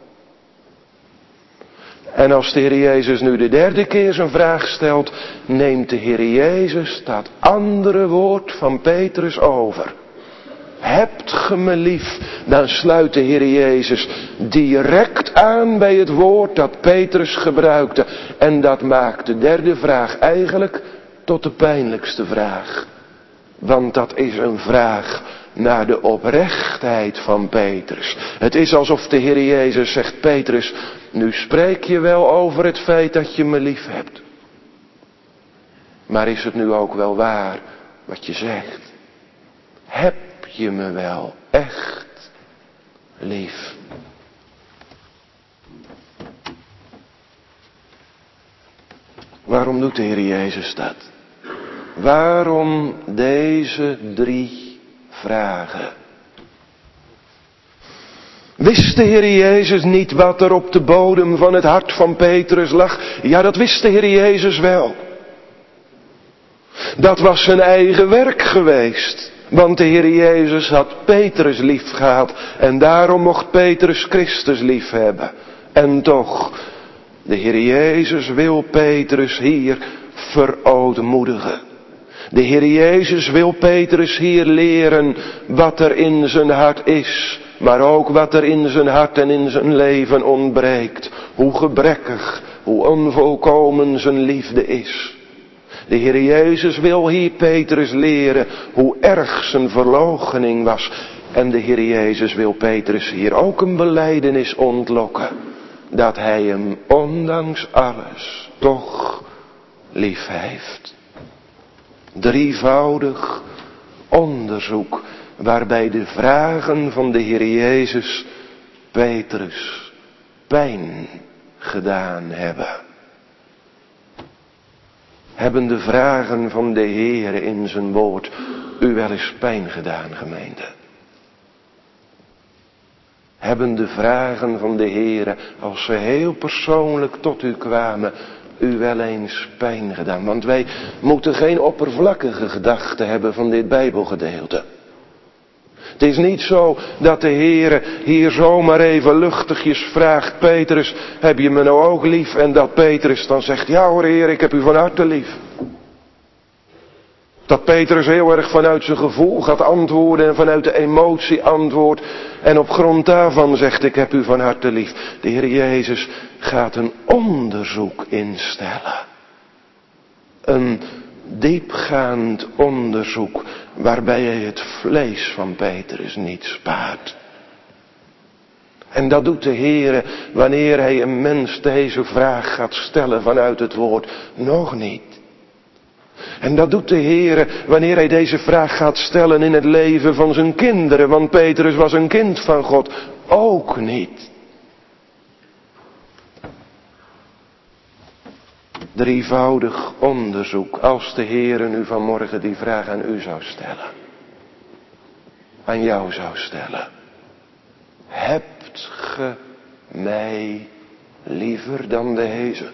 En als de Heer Jezus nu de derde keer zijn vraag stelt, neemt de Heer Jezus dat andere woord van Petrus over. Hebt ge me lief, dan sluit de Heer Jezus direct aan bij het woord dat Petrus gebruikte. En dat maakt de derde vraag eigenlijk tot de pijnlijkste vraag. Want dat is een vraag naar de oprechtheid van Petrus. Het is alsof de Heer Jezus zegt, Petrus, nu spreek je wel over het feit dat je me lief hebt. Maar is het nu ook wel waar wat je zegt? Heb je me wel echt lief? Waarom doet de Heer Jezus dat? Waarom deze drie vragen? Wist de Heer Jezus niet wat er op de bodem van het hart van Petrus lag? Ja, dat wist de Heer Jezus wel. Dat was zijn eigen werk geweest. Want de Heer Jezus had Petrus lief gehad. En daarom mocht Petrus Christus lief hebben. En toch, de Heer Jezus wil Petrus hier verootmoedigen. De Heer Jezus wil Petrus hier leren wat er in zijn hart is. Maar ook wat er in zijn hart en in zijn leven ontbreekt. Hoe gebrekkig, hoe onvolkomen zijn liefde is. De Heer Jezus wil hier Petrus leren hoe erg zijn verloochening was. En de Heer Jezus wil Petrus hier ook een belijdenis ontlokken. Dat hij hem ondanks alles toch lief heeft. Drievoudig onderzoek waarbij de vragen van de Heer Jezus Petrus pijn gedaan hebben. Hebben de vragen van de Heer in zijn woord u wel eens pijn gedaan, gemeente? Hebben de vragen van de Heer, als ze heel persoonlijk tot u kwamen, u wel eens pijn gedaan? Want wij moeten geen oppervlakkige gedachten hebben van dit Bijbelgedeelte. Het is niet zo dat de Heer hier zomaar even luchtigjes vraagt, Petrus, heb je me nou ook lief? En dat Petrus dan zegt, ja hoor Heer, ik heb u van harte lief. Dat Petrus heel erg vanuit zijn gevoel gaat antwoorden en vanuit de emotie antwoordt. En op grond daarvan zegt, ik heb u van harte lief. De Heer Jezus gaat een onderzoek instellen. Een diepgaand onderzoek waarbij hij het vlees van Petrus niet spaart. En dat doet de Heer wanneer hij een mens deze vraag gaat stellen vanuit het woord. Nog niet. En dat doet de Heer wanneer hij deze vraag gaat stellen in het leven van zijn kinderen. Want Petrus was een kind van God. Ook niet. Drievoudig onderzoek als de Heer nu vanmorgen die vraag aan u zou stellen. Aan jou zou stellen. Hebt ge mij liever dan deze?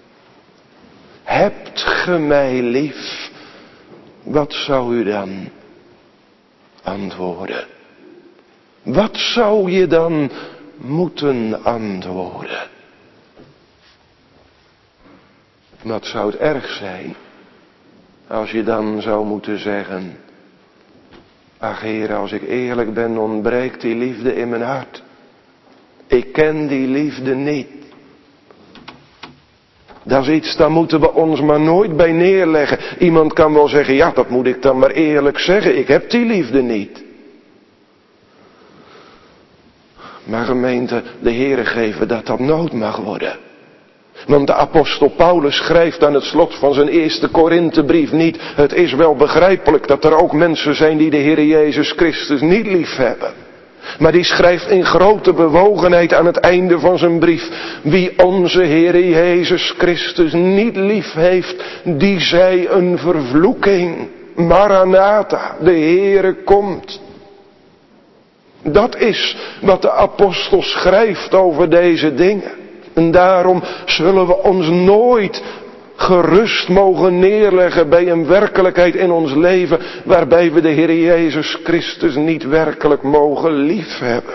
Hebt ge mij lief? Wat zou u dan antwoorden? Wat zou je dan moeten antwoorden? Wat zou het erg zijn als je dan zou moeten zeggen, ach Heer, als ik eerlijk ben, ontbreekt die liefde in mijn hart. Ik ken die liefde niet. Dat is iets, daar moeten we ons maar nooit bij neerleggen. Iemand kan wel zeggen, ja, dat moet ik dan maar eerlijk zeggen. Ik heb die liefde niet. Maar gemeente, de Heere geven dat dat nood mag worden. Want de apostel Paulus schrijft aan het slot van zijn eerste Korinthebrief niet, het is wel begrijpelijk dat er ook mensen zijn die de Heere Jezus Christus niet lief hebben. Maar die schrijft in grote bewogenheid aan het einde van zijn brief, wie onze Heere Jezus Christus niet lief heeft, die zij een vervloeking. Maranatha, de Heere komt. Dat is wat de apostel schrijft over deze dingen. En daarom zullen we ons nooit gerust mogen neerleggen bij een werkelijkheid in ons leven waarbij we de Heer Jezus Christus niet werkelijk mogen liefhebben.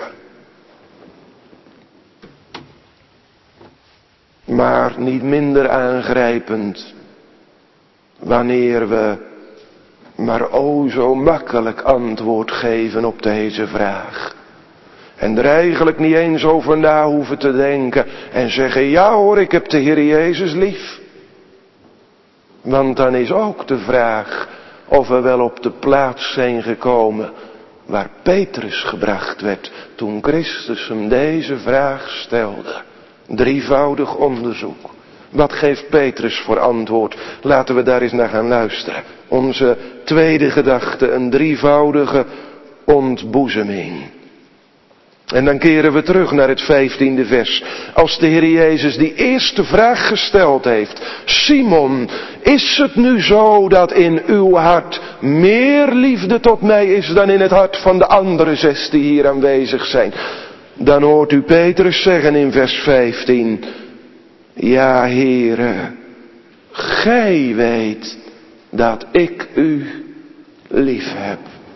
Maar niet minder aangrijpend wanneer we maar o zo makkelijk antwoord geven op deze vraag. En er eigenlijk niet eens over na hoeven te denken en zeggen, ja hoor, ik heb de Heer Jezus lief. Want dan is ook de vraag of we wel op de plaats zijn gekomen waar Petrus gebracht werd toen Christus hem deze vraag stelde. Drievoudig onderzoek. Wat geeft Petrus voor antwoord? Laten we daar eens naar gaan luisteren. Onze tweede gedachte, een drievoudige ontboezeming. En dan keren we terug naar het vijftiende vers. Als de Heer Jezus die eerste vraag gesteld heeft. Simon, is het nu zo dat in uw hart meer liefde tot mij is dan in het hart van de andere zes die hier aanwezig zijn? Dan hoort u Petrus zeggen in vers vijftien. Ja, Heere, gij weet dat ik u lief heb.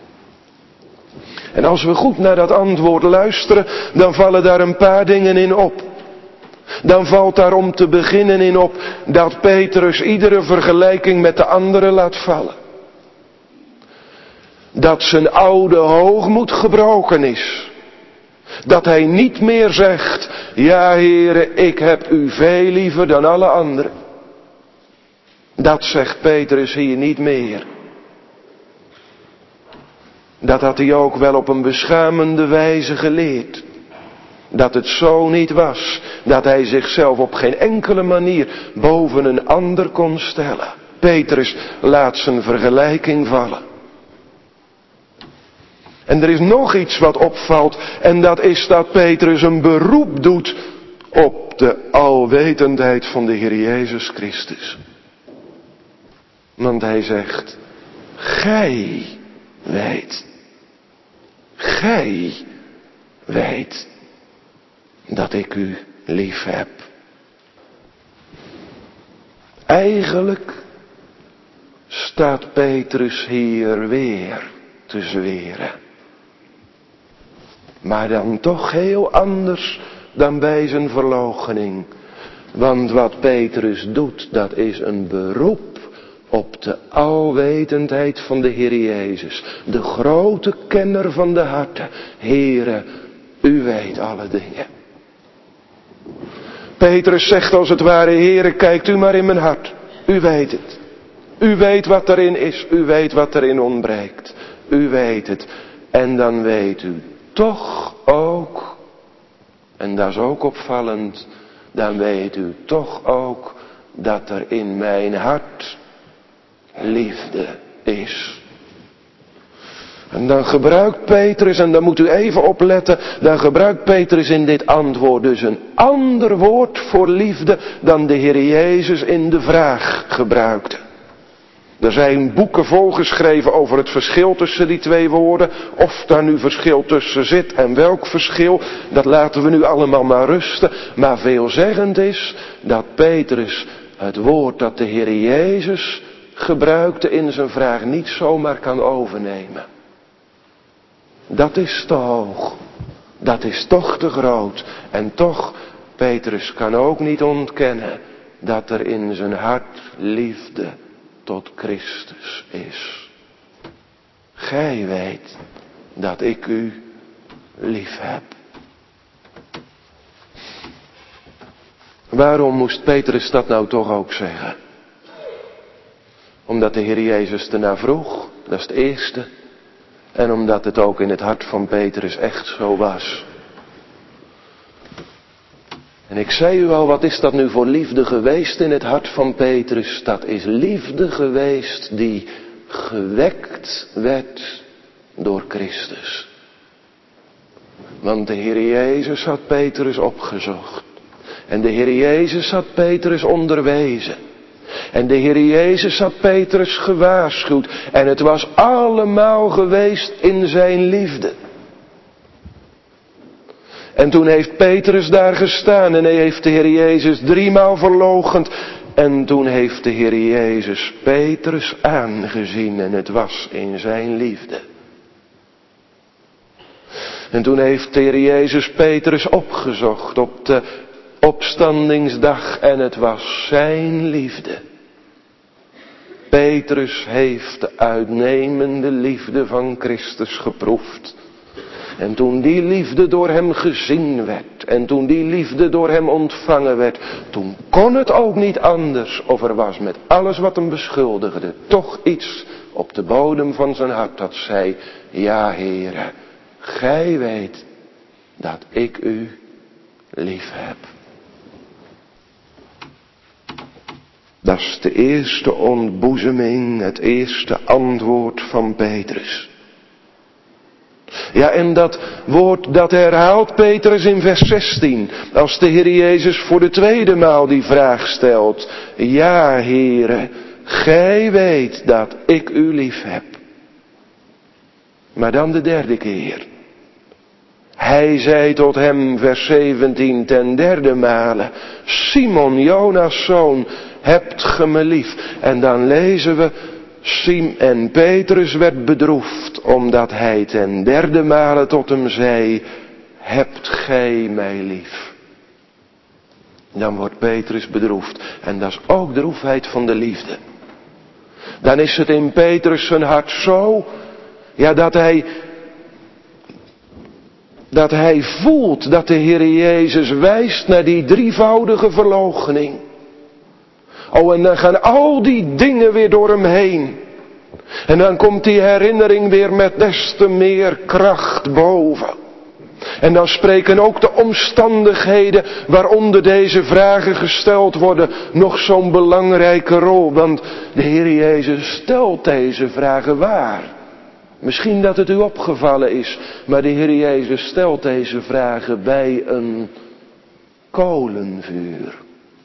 En als we goed naar dat antwoord luisteren, dan vallen daar een paar dingen in op. Dan valt daar om te beginnen in op dat Petrus iedere vergelijking met de anderen laat vallen. Dat zijn oude hoogmoed gebroken is. Dat hij niet meer zegt, ja Heere, ik heb u veel liever dan alle anderen. Dat zegt Petrus hier niet meer. Dat had hij ook wel op een beschamende wijze geleerd. Dat het zo niet was. Dat hij zichzelf op geen enkele manier boven een ander kon stellen. Petrus laat zijn vergelijking vallen. En er is nog iets wat opvalt. En dat is dat Petrus een beroep doet op de alwetendheid van de Heer Jezus Christus. Want hij zegt, gij weet. Gij weet dat ik u lief heb. Eigenlijk staat Petrus hier weer te zweren. Maar dan toch heel anders dan bij zijn verloochening. Want wat Petrus doet, dat is een beroep op de alwetendheid van de Heer Jezus. De grote kenner van de harten. Heere, u weet alle dingen. Petrus zegt als het ware, Heere, kijkt u maar in mijn hart. U weet het. U weet wat erin is. U weet wat erin ontbreekt. U weet het. En dan weet u toch ook, en dat is ook opvallend, dan weet u toch ook dat er in mijn hart liefde is. En dan gebruikt Petrus, en dan moet u even opletten, dan gebruikt Petrus in dit antwoord dus een ander woord voor liefde dan de Heer Jezus in de vraag gebruikte. Er zijn boeken volgeschreven over het verschil tussen die twee woorden. Of daar nu verschil tussen zit en welk verschil, dat laten we nu allemaal maar rusten. Maar veelzeggend is dat Petrus het woord dat de Heer Jezus gebruikte in zijn vraag niet zomaar kan overnemen. Dat is te hoog. Dat is toch te groot. En toch, Petrus kan ook niet ontkennen dat er in zijn hart liefde tot Christus is. Gij weet dat ik u lief heb. Waarom moest Petrus dat nou toch ook zeggen? Omdat de Heer Jezus ernaar vroeg, dat is het eerste. En omdat het ook in het hart van Petrus echt zo was. En ik zei u al, wat is dat nu voor liefde geweest in het hart van Petrus? Dat is liefde geweest die gewekt werd door Christus. Want de Heer Jezus had Petrus opgezocht. En de Heer Jezus had Petrus onderwezen. En de Heer Jezus had Petrus gewaarschuwd. En het was allemaal geweest in zijn liefde. En toen heeft Petrus daar gestaan en hij heeft de Heer Jezus driemaal verloochend. En toen heeft de Heer Jezus Petrus aangezien en het was in zijn liefde. En toen heeft de Heer Jezus Petrus opgezocht op de opstandingsdag en het was zijn liefde. Petrus heeft de uitnemende liefde van Christus geproefd. En toen die liefde door hem gezien werd en toen die liefde door hem ontvangen werd, toen kon het ook niet anders of er was met alles wat hem beschuldigde toch iets op de bodem van zijn hart dat zei, ja Heere, gij weet dat ik u lief heb. Dat is de eerste ontboezeming, het eerste antwoord van Petrus. Ja, en dat woord dat herhaalt Petrus in vers zestien. Als de Heer Jezus voor de tweede maal die vraag stelt. Ja, Heere, gij weet dat ik u lief heb. Maar dan de derde keer. Hij zei tot hem, vers zeventien, ten derde male. Simon, Jonas' zoon, hebt ge me lief? En dan lezen we. Sim en Petrus werd bedroefd, omdat hij ten derde male tot hem zei, hebt gij mij lief? Dan wordt Petrus bedroefd. En dat is ook de droefheid van de liefde. Dan is het in Petrus zijn hart zo, ja dat hij, dat hij voelt dat de Heer Jezus wijst naar die drievoudige verloochening. Oh, en dan gaan al die dingen weer door hem heen. En dan komt die herinnering weer met des te meer kracht boven. En dan spreken ook de omstandigheden waaronder deze vragen gesteld worden nog zo'n belangrijke rol. Want de Heer Jezus stelt deze vragen waar. Misschien dat het u opgevallen is, maar de Heer Jezus stelt deze vragen bij een kolenvuur.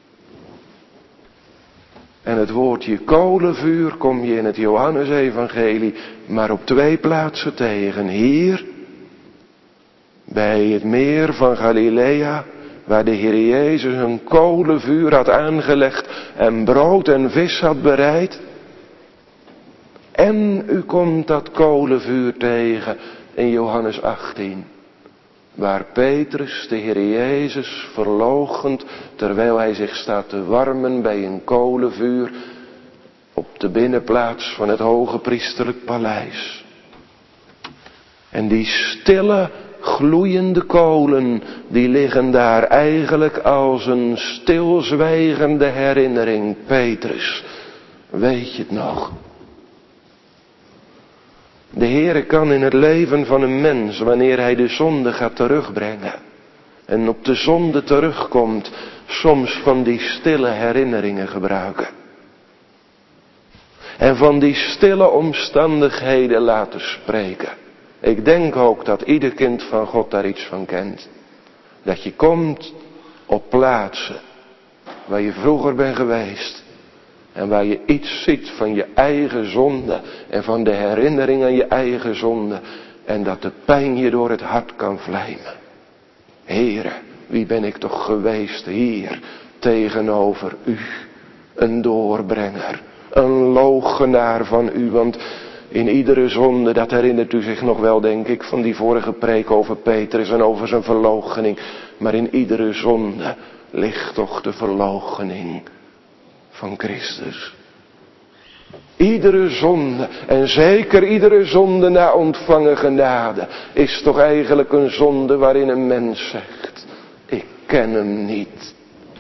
En het woordje kolenvuur kom je in het Johannesevangelie maar op twee plaatsen tegen. Hier, bij het meer van Galilea, waar de Heer Jezus een kolenvuur had aangelegd en brood en vis had bereid. En u komt dat kolenvuur tegen in Johannes achttien. Waar Petrus de Heer Jezus verloochent terwijl hij zich staat te warmen bij een kolenvuur. Op de binnenplaats van het hoge priesterlijk paleis. En die stille, gloeiende kolen, die liggen daar eigenlijk als een stilzwijgende herinnering. Petrus, weet je het nog? De Heere kan in het leven van een mens, wanneer hij de zonde gaat terugbrengen en op de zonde terugkomt, soms van die stille herinneringen gebruiken. En van die stille omstandigheden laten spreken. Ik denk ook dat ieder kind van God daar iets van kent. Dat je komt op plaatsen waar je vroeger bent geweest. En waar je iets ziet van je eigen zonde. En van de herinnering aan je eigen zonde. En dat de pijn je door het hart kan vlijmen. Heere, wie ben ik toch geweest hier tegenover u. Een doorbrenger. Een loochenaar van u. Want in iedere zonde, dat herinnert u zich nog wel, denk ik, van die vorige preek over Petrus en over zijn verloochening. Maar in iedere zonde ligt toch de verloochening van Christus. Iedere zonde, en zeker iedere zonde na ontvangen genade, is toch eigenlijk een zonde waarin een mens zegt, ik ken hem niet.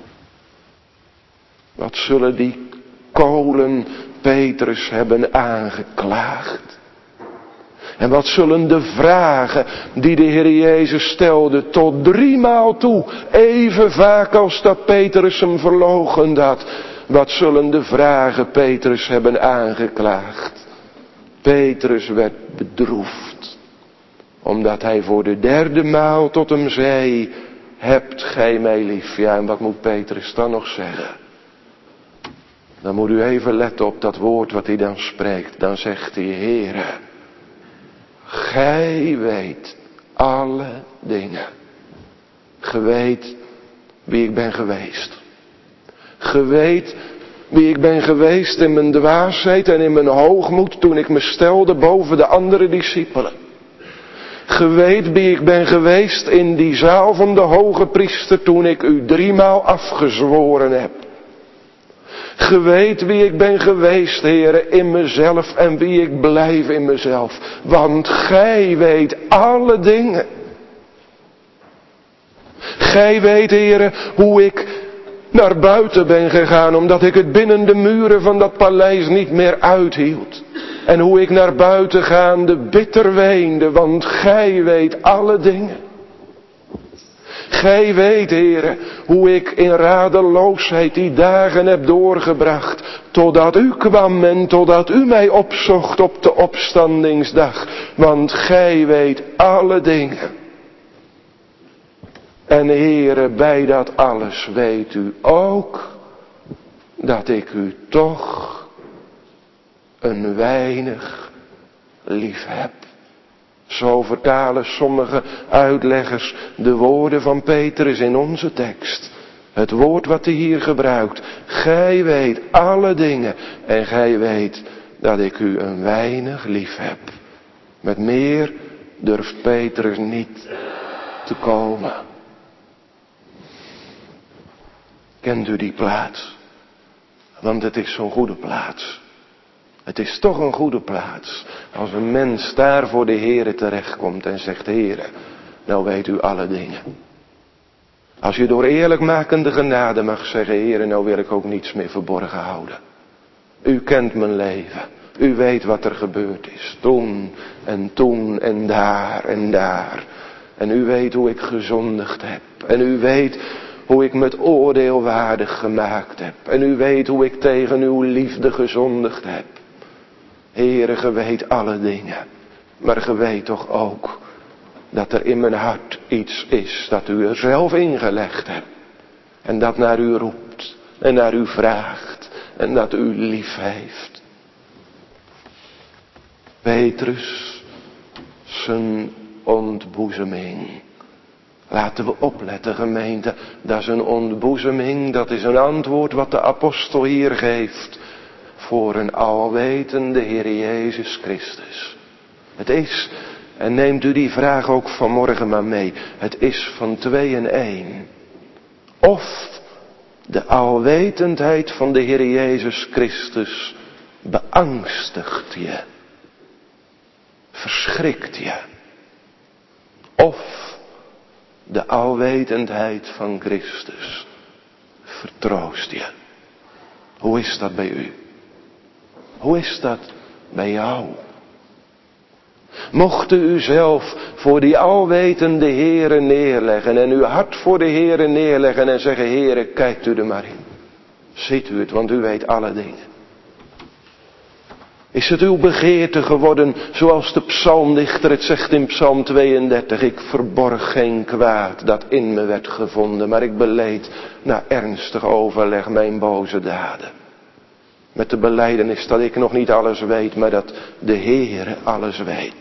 Wat zullen die kolen Petrus hebben aangeklaagd? En wat zullen de vragen die de Heer Jezus stelde tot driemaal toe, even vaak als dat Petrus hem verloochend had, wat zullen de vragen Petrus hebben aangeklaagd? Petrus werd bedroefd, omdat hij voor de derde maal tot hem zei, hebt gij mij lief? Ja, en wat moet Petrus dan nog zeggen? Dan moet u even letten op dat woord wat hij dan spreekt. Dan zegt hij, Heere, gij weet alle dingen. Ge weet wie ik ben geweest. Ge weet wie ik ben geweest in mijn dwaasheid en in mijn hoogmoed toen ik me stelde boven de andere discipelen. Ge weet wie ik ben geweest in die zaal van de hoge priester toen ik u driemaal afgezworen heb. Ge weet wie ik ben geweest, Heere, in mezelf en wie ik blijf in mezelf. Want gij weet alle dingen. Gij weet, Heere, hoe ik naar buiten ben gegaan, omdat ik het binnen de muren van dat paleis niet meer uithield. En hoe ik naar buiten gaande bitter weende, want gij weet alle dingen. Gij weet, Heere, hoe ik in radeloosheid die dagen heb doorgebracht, totdat u kwam en totdat u mij opzocht op de opstandingsdag. Want gij weet alle dingen. En Heere, bij dat alles weet u ook dat ik u toch een weinig lief heb. Zo vertalen sommige uitleggers de woorden van Petrus in onze tekst. Het woord wat hij hier gebruikt. Gij weet alle dingen en gij weet dat ik u een weinig lief heb. Met meer durft Petrus niet te komen. Kent u die plaats? Want het is zo'n goede plaats. Het is toch een goede plaats als een mens daar voor de Heere terechtkomt en zegt, Heere, nou weet u alle dingen. Als je door eerlijkmakende genade mag zeggen, Heere, nou wil ik ook niets meer verborgen houden. U kent mijn leven. U weet wat er gebeurd is. Toen en toen en daar en daar. En u weet hoe ik gezondigd heb. En u weet hoe ik me het oordeel waardig gemaakt heb. En u weet hoe ik tegen uw liefde gezondigd heb. Heere, ge weet alle dingen. Maar ge weet toch ook dat er in mijn hart iets is dat u er zelf ingelegd hebt. En dat naar u roept. En naar u vraagt. En dat u lief heeft. Petrus, zijn ontboezeming. Laten we opletten, gemeente. Dat is een ontboezeming. Dat is een antwoord wat de apostel hier geeft. Voor een alwetende Heer Jezus Christus. Het is, en neemt u die vraag ook vanmorgen maar mee. Het is van twee en één. Of de alwetendheid van de Heer Jezus Christus beangstigt je, verschrikt je. Of de alwetendheid van Christus vertroost je. Hoe is dat bij u? Hoe is dat bij jou? Mocht u uzelf voor die alwetende Heere neerleggen en uw hart voor de Heere neerleggen en zeggen, Heere, kijkt u er maar in. Ziet u het, want u weet alle dingen. Is het uw begeerte geworden, zoals de psalmdichter het zegt in psalm tweeëndertig. Ik verborg geen kwaad dat in me werd gevonden, maar ik beleed na ernstig overleg mijn boze daden. Met de belijdenis dat ik nog niet alles weet, maar dat de Heere alles weet.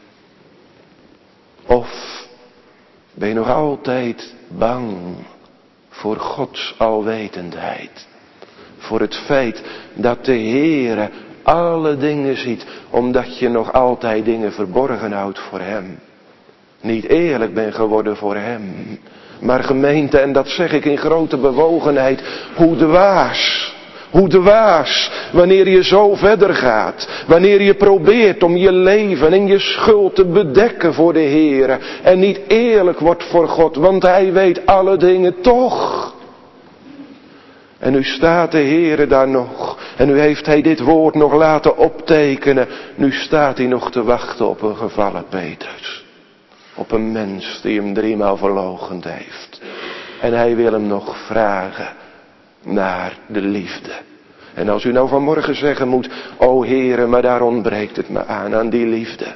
Of ben je nog altijd bang voor Gods alwetendheid? Voor het feit dat de Heere alle dingen ziet, omdat je nog altijd dingen verborgen houdt voor Hem. Niet eerlijk bent geworden voor Hem. Maar gemeente, en dat zeg ik in grote bewogenheid, hoe dwaas, hoe dwaas, wanneer je zo verder gaat, wanneer je probeert om je leven en je schuld te bedekken voor de Heere en niet eerlijk wordt voor God, want Hij weet alle dingen toch. En nu staat de Heere daar nog. En nu heeft Hij dit woord nog laten optekenen. Nu staat Hij nog te wachten op een gevallen Petrus. Op een mens die Hem driemaal verloochend heeft. En Hij wil Hem nog vragen naar de liefde. En als u nou vanmorgen zeggen moet, o Heere, maar daar ontbreekt het me aan, aan die liefde.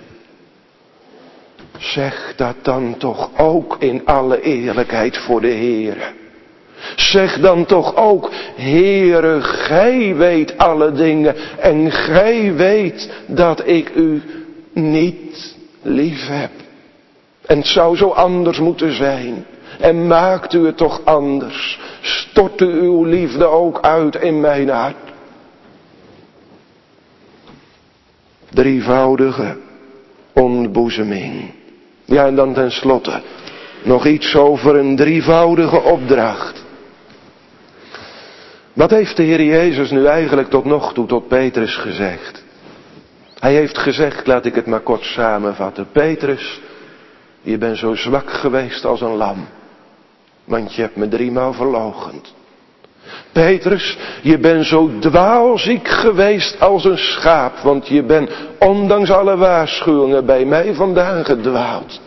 Zeg dat dan toch ook in alle eerlijkheid voor de Heere. Zeg dan toch ook, Heere, Gij weet alle dingen en Gij weet dat ik u niet lief heb. En het zou zo anders moeten zijn. En maakt u het toch anders. Stort u uw liefde ook uit in mijn hart. Drievoudige ontboezeming. Ja, en dan tenslotte nog iets over een drievoudige opdracht. Wat heeft de Heer Jezus nu eigenlijk tot nog toe tot Petrus gezegd? Hij heeft gezegd, laat ik het maar kort samenvatten. Petrus, je bent zo zwak geweest als een lam. Want je hebt me driemaal verloochend. Petrus, je bent zo dwaalziek geweest als een schaap. Want je bent ondanks alle waarschuwingen bij mij vandaan gedwaald.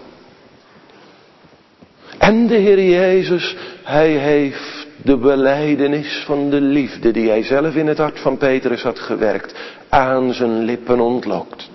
En de Heer Jezus, Hij heeft de belijdenis van de liefde die Hij zelf in het hart van Petrus had gewerkt, aan zijn lippen ontlokt.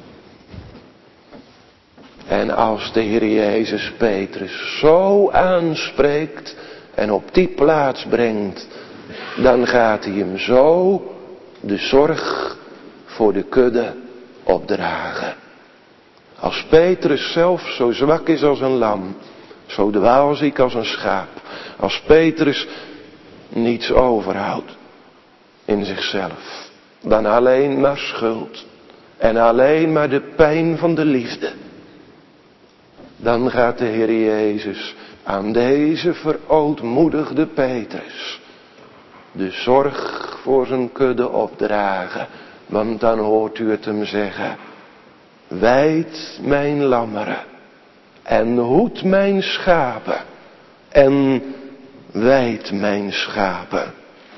En als de Heer Jezus Petrus zo aanspreekt en op die plaats brengt, dan gaat Hij hem zo de zorg voor de kudde opdragen. Als Petrus zelf zo zwak is als een lam, zo dwaalziek als een schaap, als Petrus niets overhoudt in zichzelf dan alleen maar schuld en alleen maar de pijn van de liefde, dan gaat de Heer Jezus aan deze verootmoedigde Petrus de zorg voor zijn kudde opdragen. Want dan hoort u het hem zeggen, wijd mijn lammeren en hoed mijn schapen en wijd mijn schapen.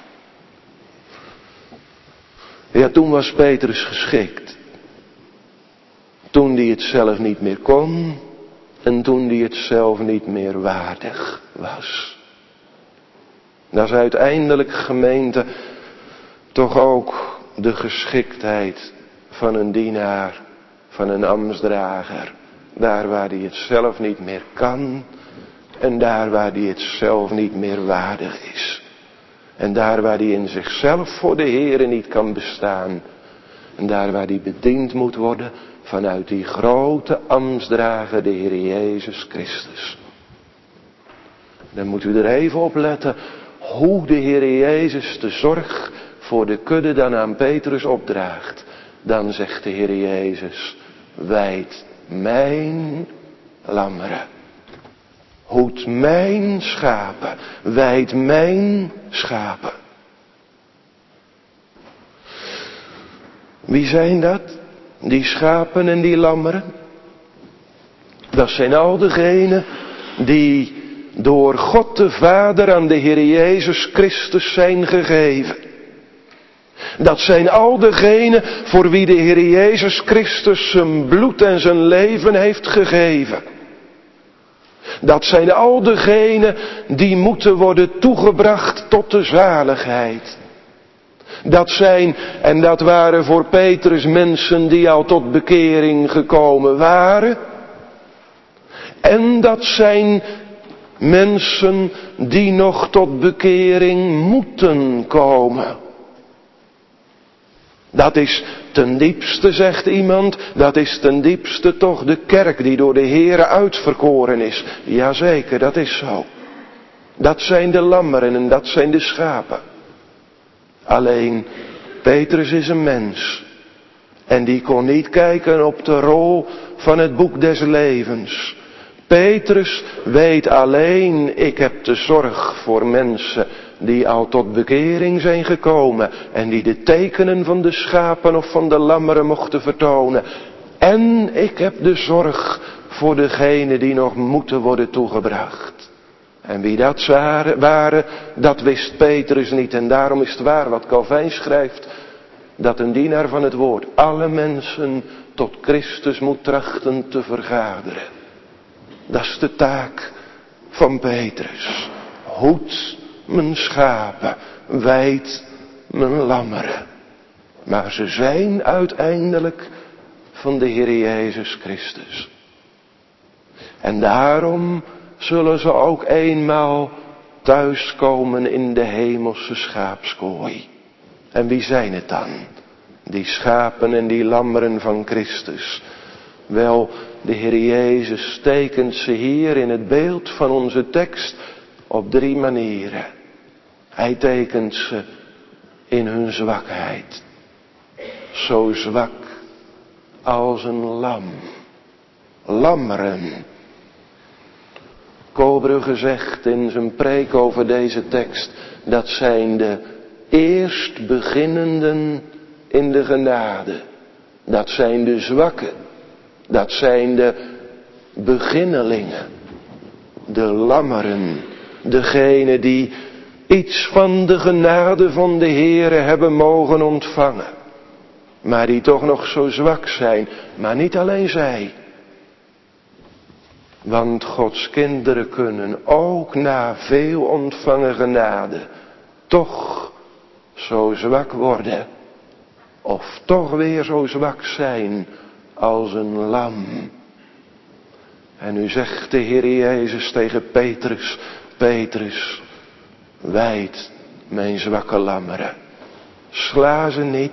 Ja, toen was Petrus geschikt. Toen die het zelf niet meer kon en toen die het zelf niet meer waardig was. Dat is uiteindelijk, gemeente, toch ook de geschiktheid van een dienaar, van een ambtsdrager. Daar waar hij het zelf niet meer kan en daar waar hij het zelf niet meer waardig is. En daar waar hij in zichzelf voor de Heere niet kan bestaan. En daar waar hij bediend moet worden vanuit die grote ambtsdrager, de Heer Jezus Christus. Dan moet u er even op letten hoe de Heer Jezus de zorg voor de kudde dan aan Petrus opdraagt. Dan zegt de Heer Jezus, wijd mijn lammeren. Hoed mijn schapen, wijd mijn schapen. Wie zijn dat? Die schapen en die lammeren? Dat zijn al degenen die door God de Vader aan de Heer Jezus Christus zijn gegeven. Dat zijn al degenen voor wie de Heer Jezus Christus zijn bloed en zijn leven heeft gegeven. Dat zijn al degenen die moeten worden toegebracht tot de zaligheid. Dat zijn, en dat waren voor Petrus mensen die al tot bekering gekomen waren. En dat zijn mensen die nog tot bekering moeten komen. Dat is ten diepste, zegt iemand, dat is ten diepste toch de kerk die door de Heere uitverkoren is. Jazeker, dat is zo. Dat zijn de lammeren en dat zijn de schapen. Alleen, Petrus is een mens. En die kon niet kijken op de rol van het boek des levens. Petrus weet alleen, ik heb de zorg voor mensen die al tot bekering zijn gekomen en die de tekenen van de schapen of van de lammeren mochten vertonen. En ik heb de zorg voor degenen die nog moeten worden toegebracht. En wie dat waren, dat wist Petrus niet. En daarom is het waar wat Calvijn schrijft, dat een dienaar van het woord alle mensen tot Christus moet trachten te vergaderen. Dat is de taak van Petrus. Hoed mijn schapen, wijd mijn lammeren. Maar ze zijn uiteindelijk van de Heer Jezus Christus. En daarom zullen ze ook eenmaal thuiskomen in de hemelse schaapskooi. En wie zijn het dan? Die schapen en die lammeren van Christus. Wel, de Heer Jezus tekent ze hier in het beeld van onze tekst op drie manieren. Hij tekent ze in hun zwakheid. Zo zwak als een lam. Lammeren. Koolbrugge zegt in zijn preek over deze tekst, dat zijn de eerstbeginnenden in de genade. Dat zijn de zwakken. Dat zijn de beginnelingen. De lammeren. Degene die iets van de genade van de Heere hebben mogen ontvangen. Maar die toch nog zo zwak zijn. Maar niet alleen zij. Want Gods kinderen kunnen ook na veel ontvangen genade toch zo zwak worden. Of toch weer zo zwak zijn als een lam. En nu zegt de Heer Jezus tegen Petrus, Petrus, wijd mijn zwakke lammeren. Sla ze niet.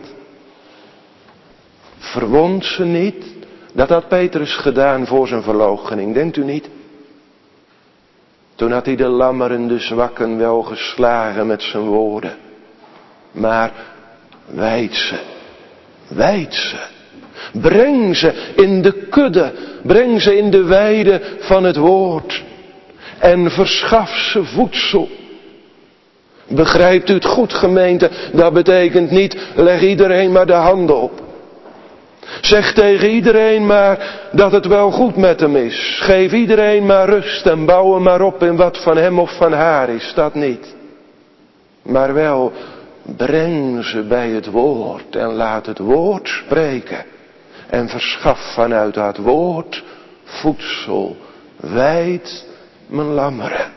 Verwond ze niet. Dat had Petrus gedaan voor zijn verloochening, denkt u niet? Toen had hij de lammeren, de zwakken wel geslagen met zijn woorden. Maar wijd ze, wijd ze. Breng ze in de kudde, breng ze in de weide van het woord. En verschaf ze voedsel. Begrijpt u het goed, gemeente? Dat betekent niet, leg iedereen maar de handen op. Zeg tegen iedereen maar dat het wel goed met hem is. Geef iedereen maar rust en bouw hem maar op in wat van hem of van haar is. Dat niet. Maar wel, breng ze bij het woord en laat het woord spreken. En verschaf vanuit dat woord voedsel. Wijd mijn lammeren.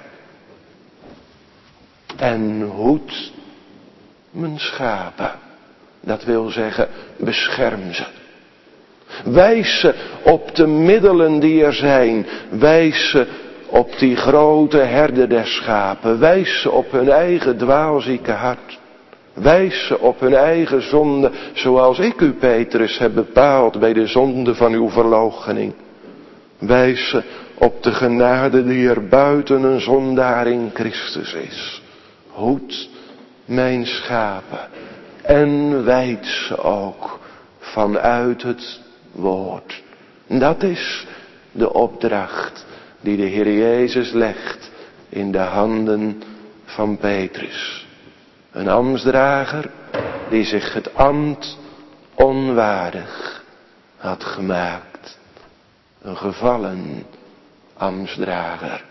En hoed mijn schapen. Dat wil zeggen, bescherm ze. Wijs ze op de middelen die er zijn. Wijs ze op die grote herder der schapen. Wijs ze op hun eigen dwaalzieke hart. Wijs ze op hun eigen zonde, zoals ik u, Petrus, heb bepaald bij de zonde van uw verloochening. Wijs ze op de genade die er buiten een zondaar in Christus is. Hoed mijn schapen en wijd ze ook vanuit het woord. Dat is de opdracht die de Heer Jezus legt in de handen van Petrus. Een ambtsdrager die zich het ambt onwaardig had gemaakt. Een gevallen ambtsdrager.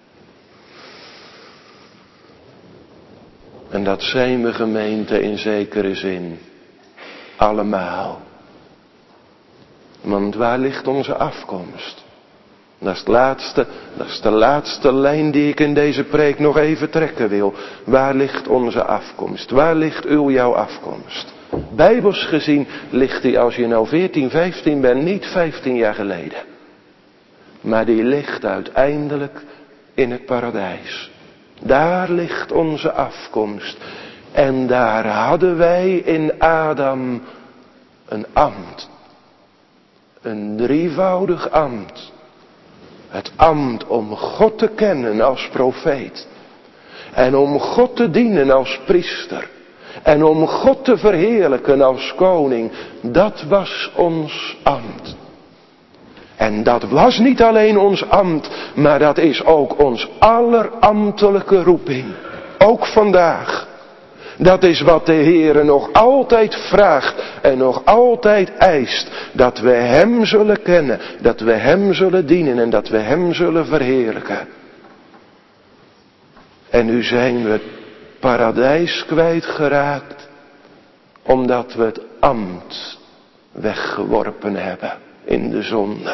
En dat zijn we, gemeente, in zekere zin. Allemaal. Want waar ligt onze afkomst? Dat is het laatste, dat is de laatste lijn die ik in deze preek nog even trekken wil. Waar ligt onze afkomst? Waar ligt uw, jouw afkomst? Bijbels gezien ligt die, als je nou veertien, vijftien bent, niet vijftien jaar geleden. Maar die ligt uiteindelijk in het paradijs. Daar ligt onze afkomst. En daar hadden wij in Adam een ambt. Een drievoudig ambt. Het ambt om God te kennen als profeet. En om God te dienen als priester. En om God te verheerlijken als koning. Dat was ons ambt. En dat was niet alleen ons ambt, maar dat is ook ons allerambtelijke roeping. Ook vandaag. Dat is wat de Heere nog altijd vraagt en nog altijd eist. Dat we Hem zullen kennen, dat we Hem zullen dienen en dat we Hem zullen verheerlijken. En nu zijn we het paradijs kwijtgeraakt, omdat we het ambt weggeworpen hebben in de zonde.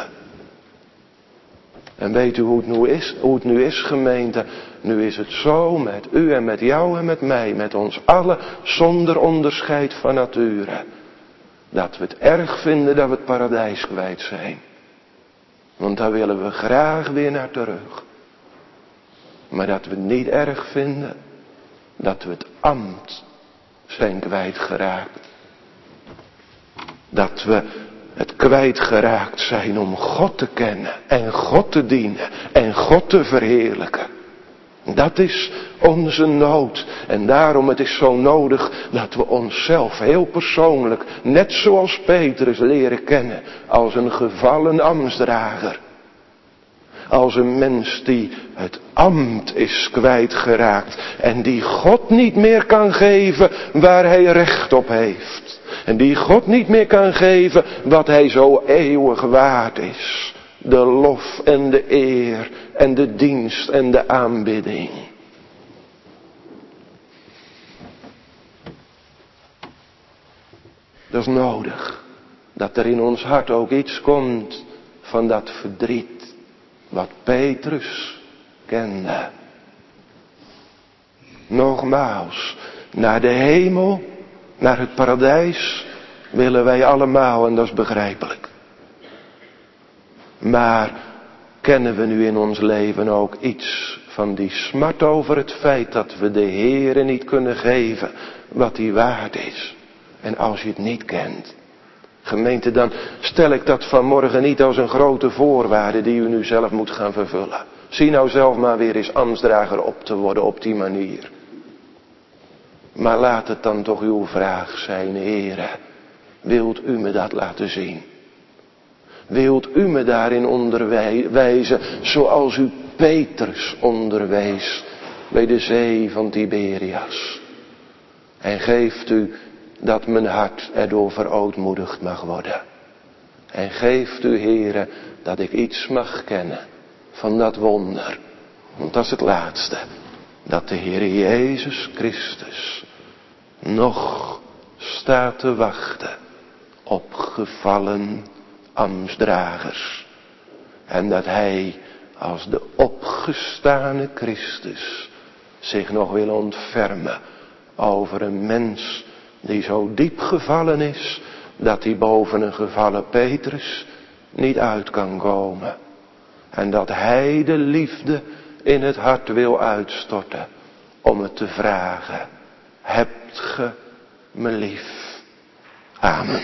En weet u hoe het nu is, hoe het nu is, gemeente? Nu is het zo met u en met jou en met mij, met ons allen, zonder onderscheid van nature. Dat we het erg vinden dat we het paradijs kwijt zijn. Want daar willen we graag weer naar terug. Maar dat we het niet erg vinden dat we het ambt zijn kwijtgeraakt. Dat we het kwijtgeraakt zijn om God te kennen en God te dienen en God te verheerlijken. Dat is onze nood. En daarom het is zo nodig dat we onszelf heel persoonlijk, net zoals Petrus, leren kennen als een gevallen ambtsdrager. Als een mens die het ambt is kwijtgeraakt en die God niet meer kan geven waar hij recht op heeft. En die God niet meer kan geven wat hij zo eeuwig waard is. De lof en de eer en de dienst en de aanbidding. Dat is nodig. Dat er in ons hart ook iets komt van dat verdriet. Wat Petrus kende. Nogmaals, naar de hemel, naar het paradijs willen wij allemaal en dat is begrijpelijk. Maar kennen we nu in ons leven ook iets van die smart over het feit dat we de Heere niet kunnen geven wat hij waard is? En als je het niet kent, gemeente, dan stel ik dat vanmorgen niet als een grote voorwaarde die u nu zelf moet gaan vervullen. Zie nou zelf maar weer eens ambtsdrager op te worden op die manier. Maar laat het dan toch uw vraag zijn, Heere, wilt u me dat laten zien? Wilt u me daarin onderwijzen zoals u Petrus onderwees bij de zee van Tiberias? En geeft u dat mijn hart erdoor verootmoedigd mag worden. En geeft u, Heere, dat ik iets mag kennen van dat wonder. Want dat is het laatste. Dat de Heer Jezus Christus nog staat te wachten op gevallen ambtsdragers. En dat Hij als de opgestane Christus zich nog wil ontfermen over een mens die zo diep gevallen is, dat hij boven een gevallen Petrus niet uit kan komen. En dat hij de liefde in het hart wil uitstorten om het te vragen. Hebt ge me lief? Amen.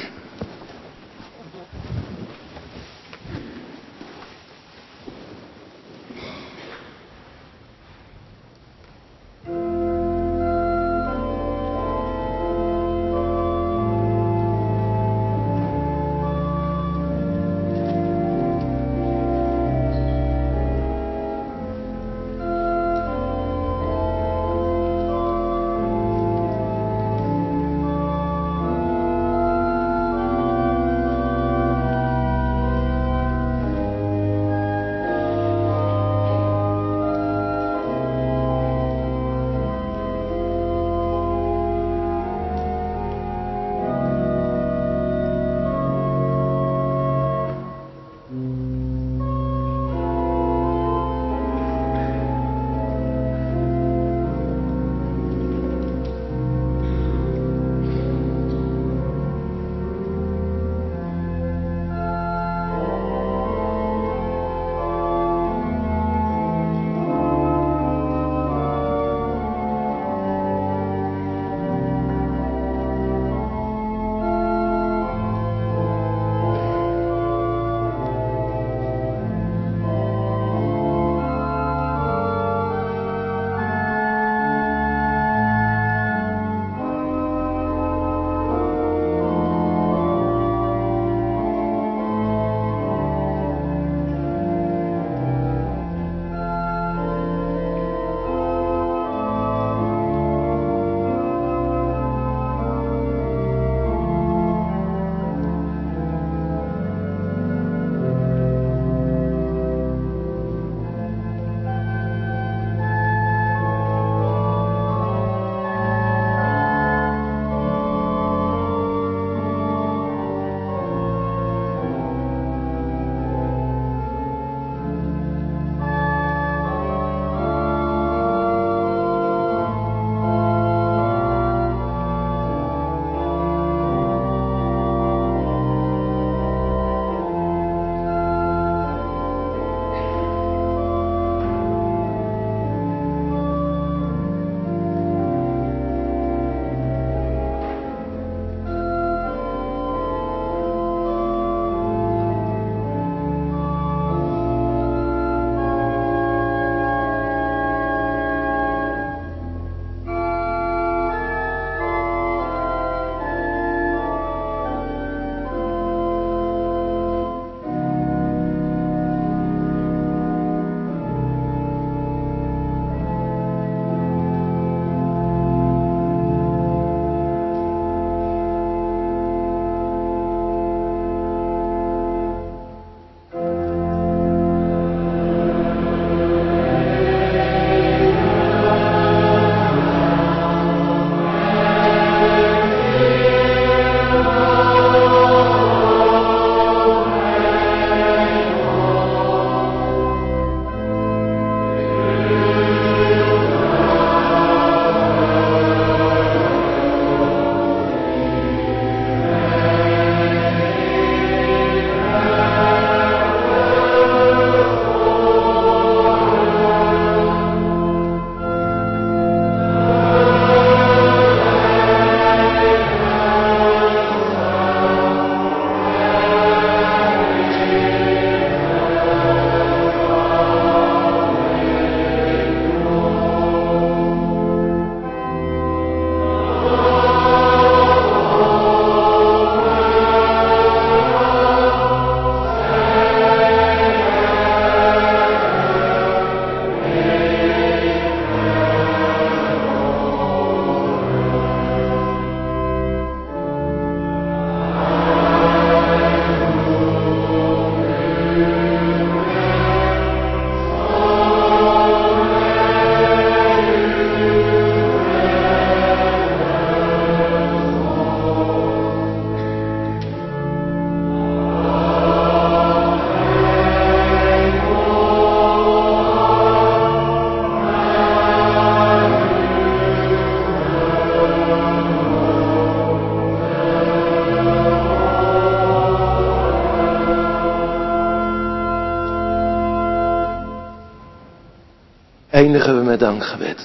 Eindigen we met dankgebed.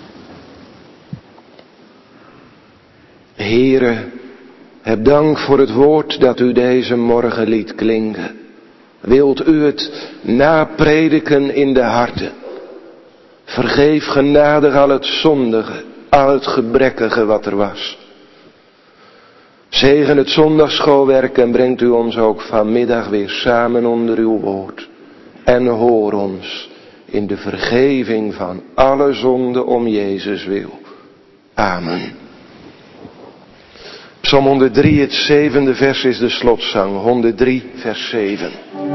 Heere, heb dank voor het woord dat u deze morgen liet klinken. Wilt u het naprediken in de harten? Vergeef genadig al het zondige, al het gebrekkige wat er was. Zegen het zondagsschoolwerk en brengt u ons ook vanmiddag weer samen onder uw woord. En hoor ons in de vergeving van alle zonden om Jezus wil. Amen. Psalm honderddrie, het zevende vers is de slotzang. honderddrie, vers zeven.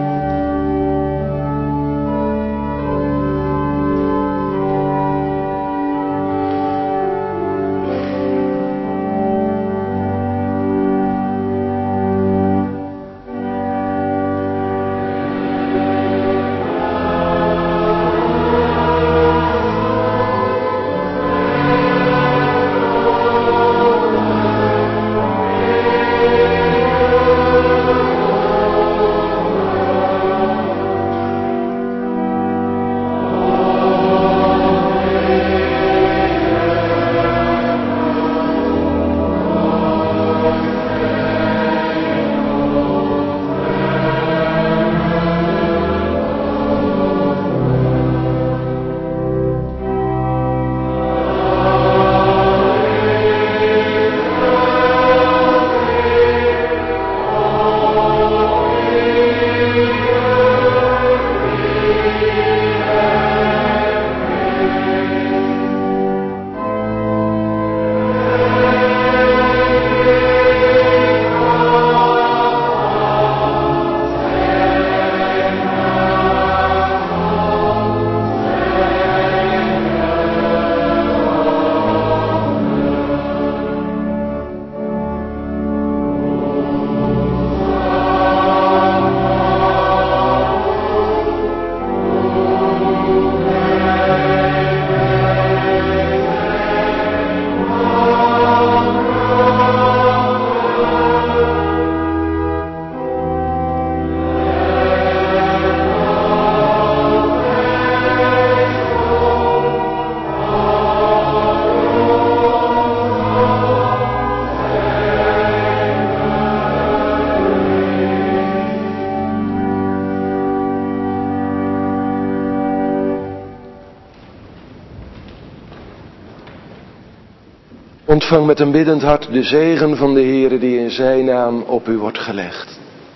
Ontvang met een biddend hart de zegen van de Heere die in zijn naam op u wordt gelegd.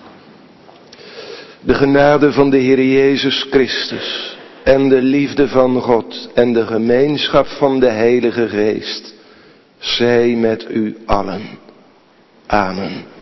De genade van de Heer Jezus Christus en de liefde van God en de gemeenschap van de Heilige Geest zij met u allen. Amen.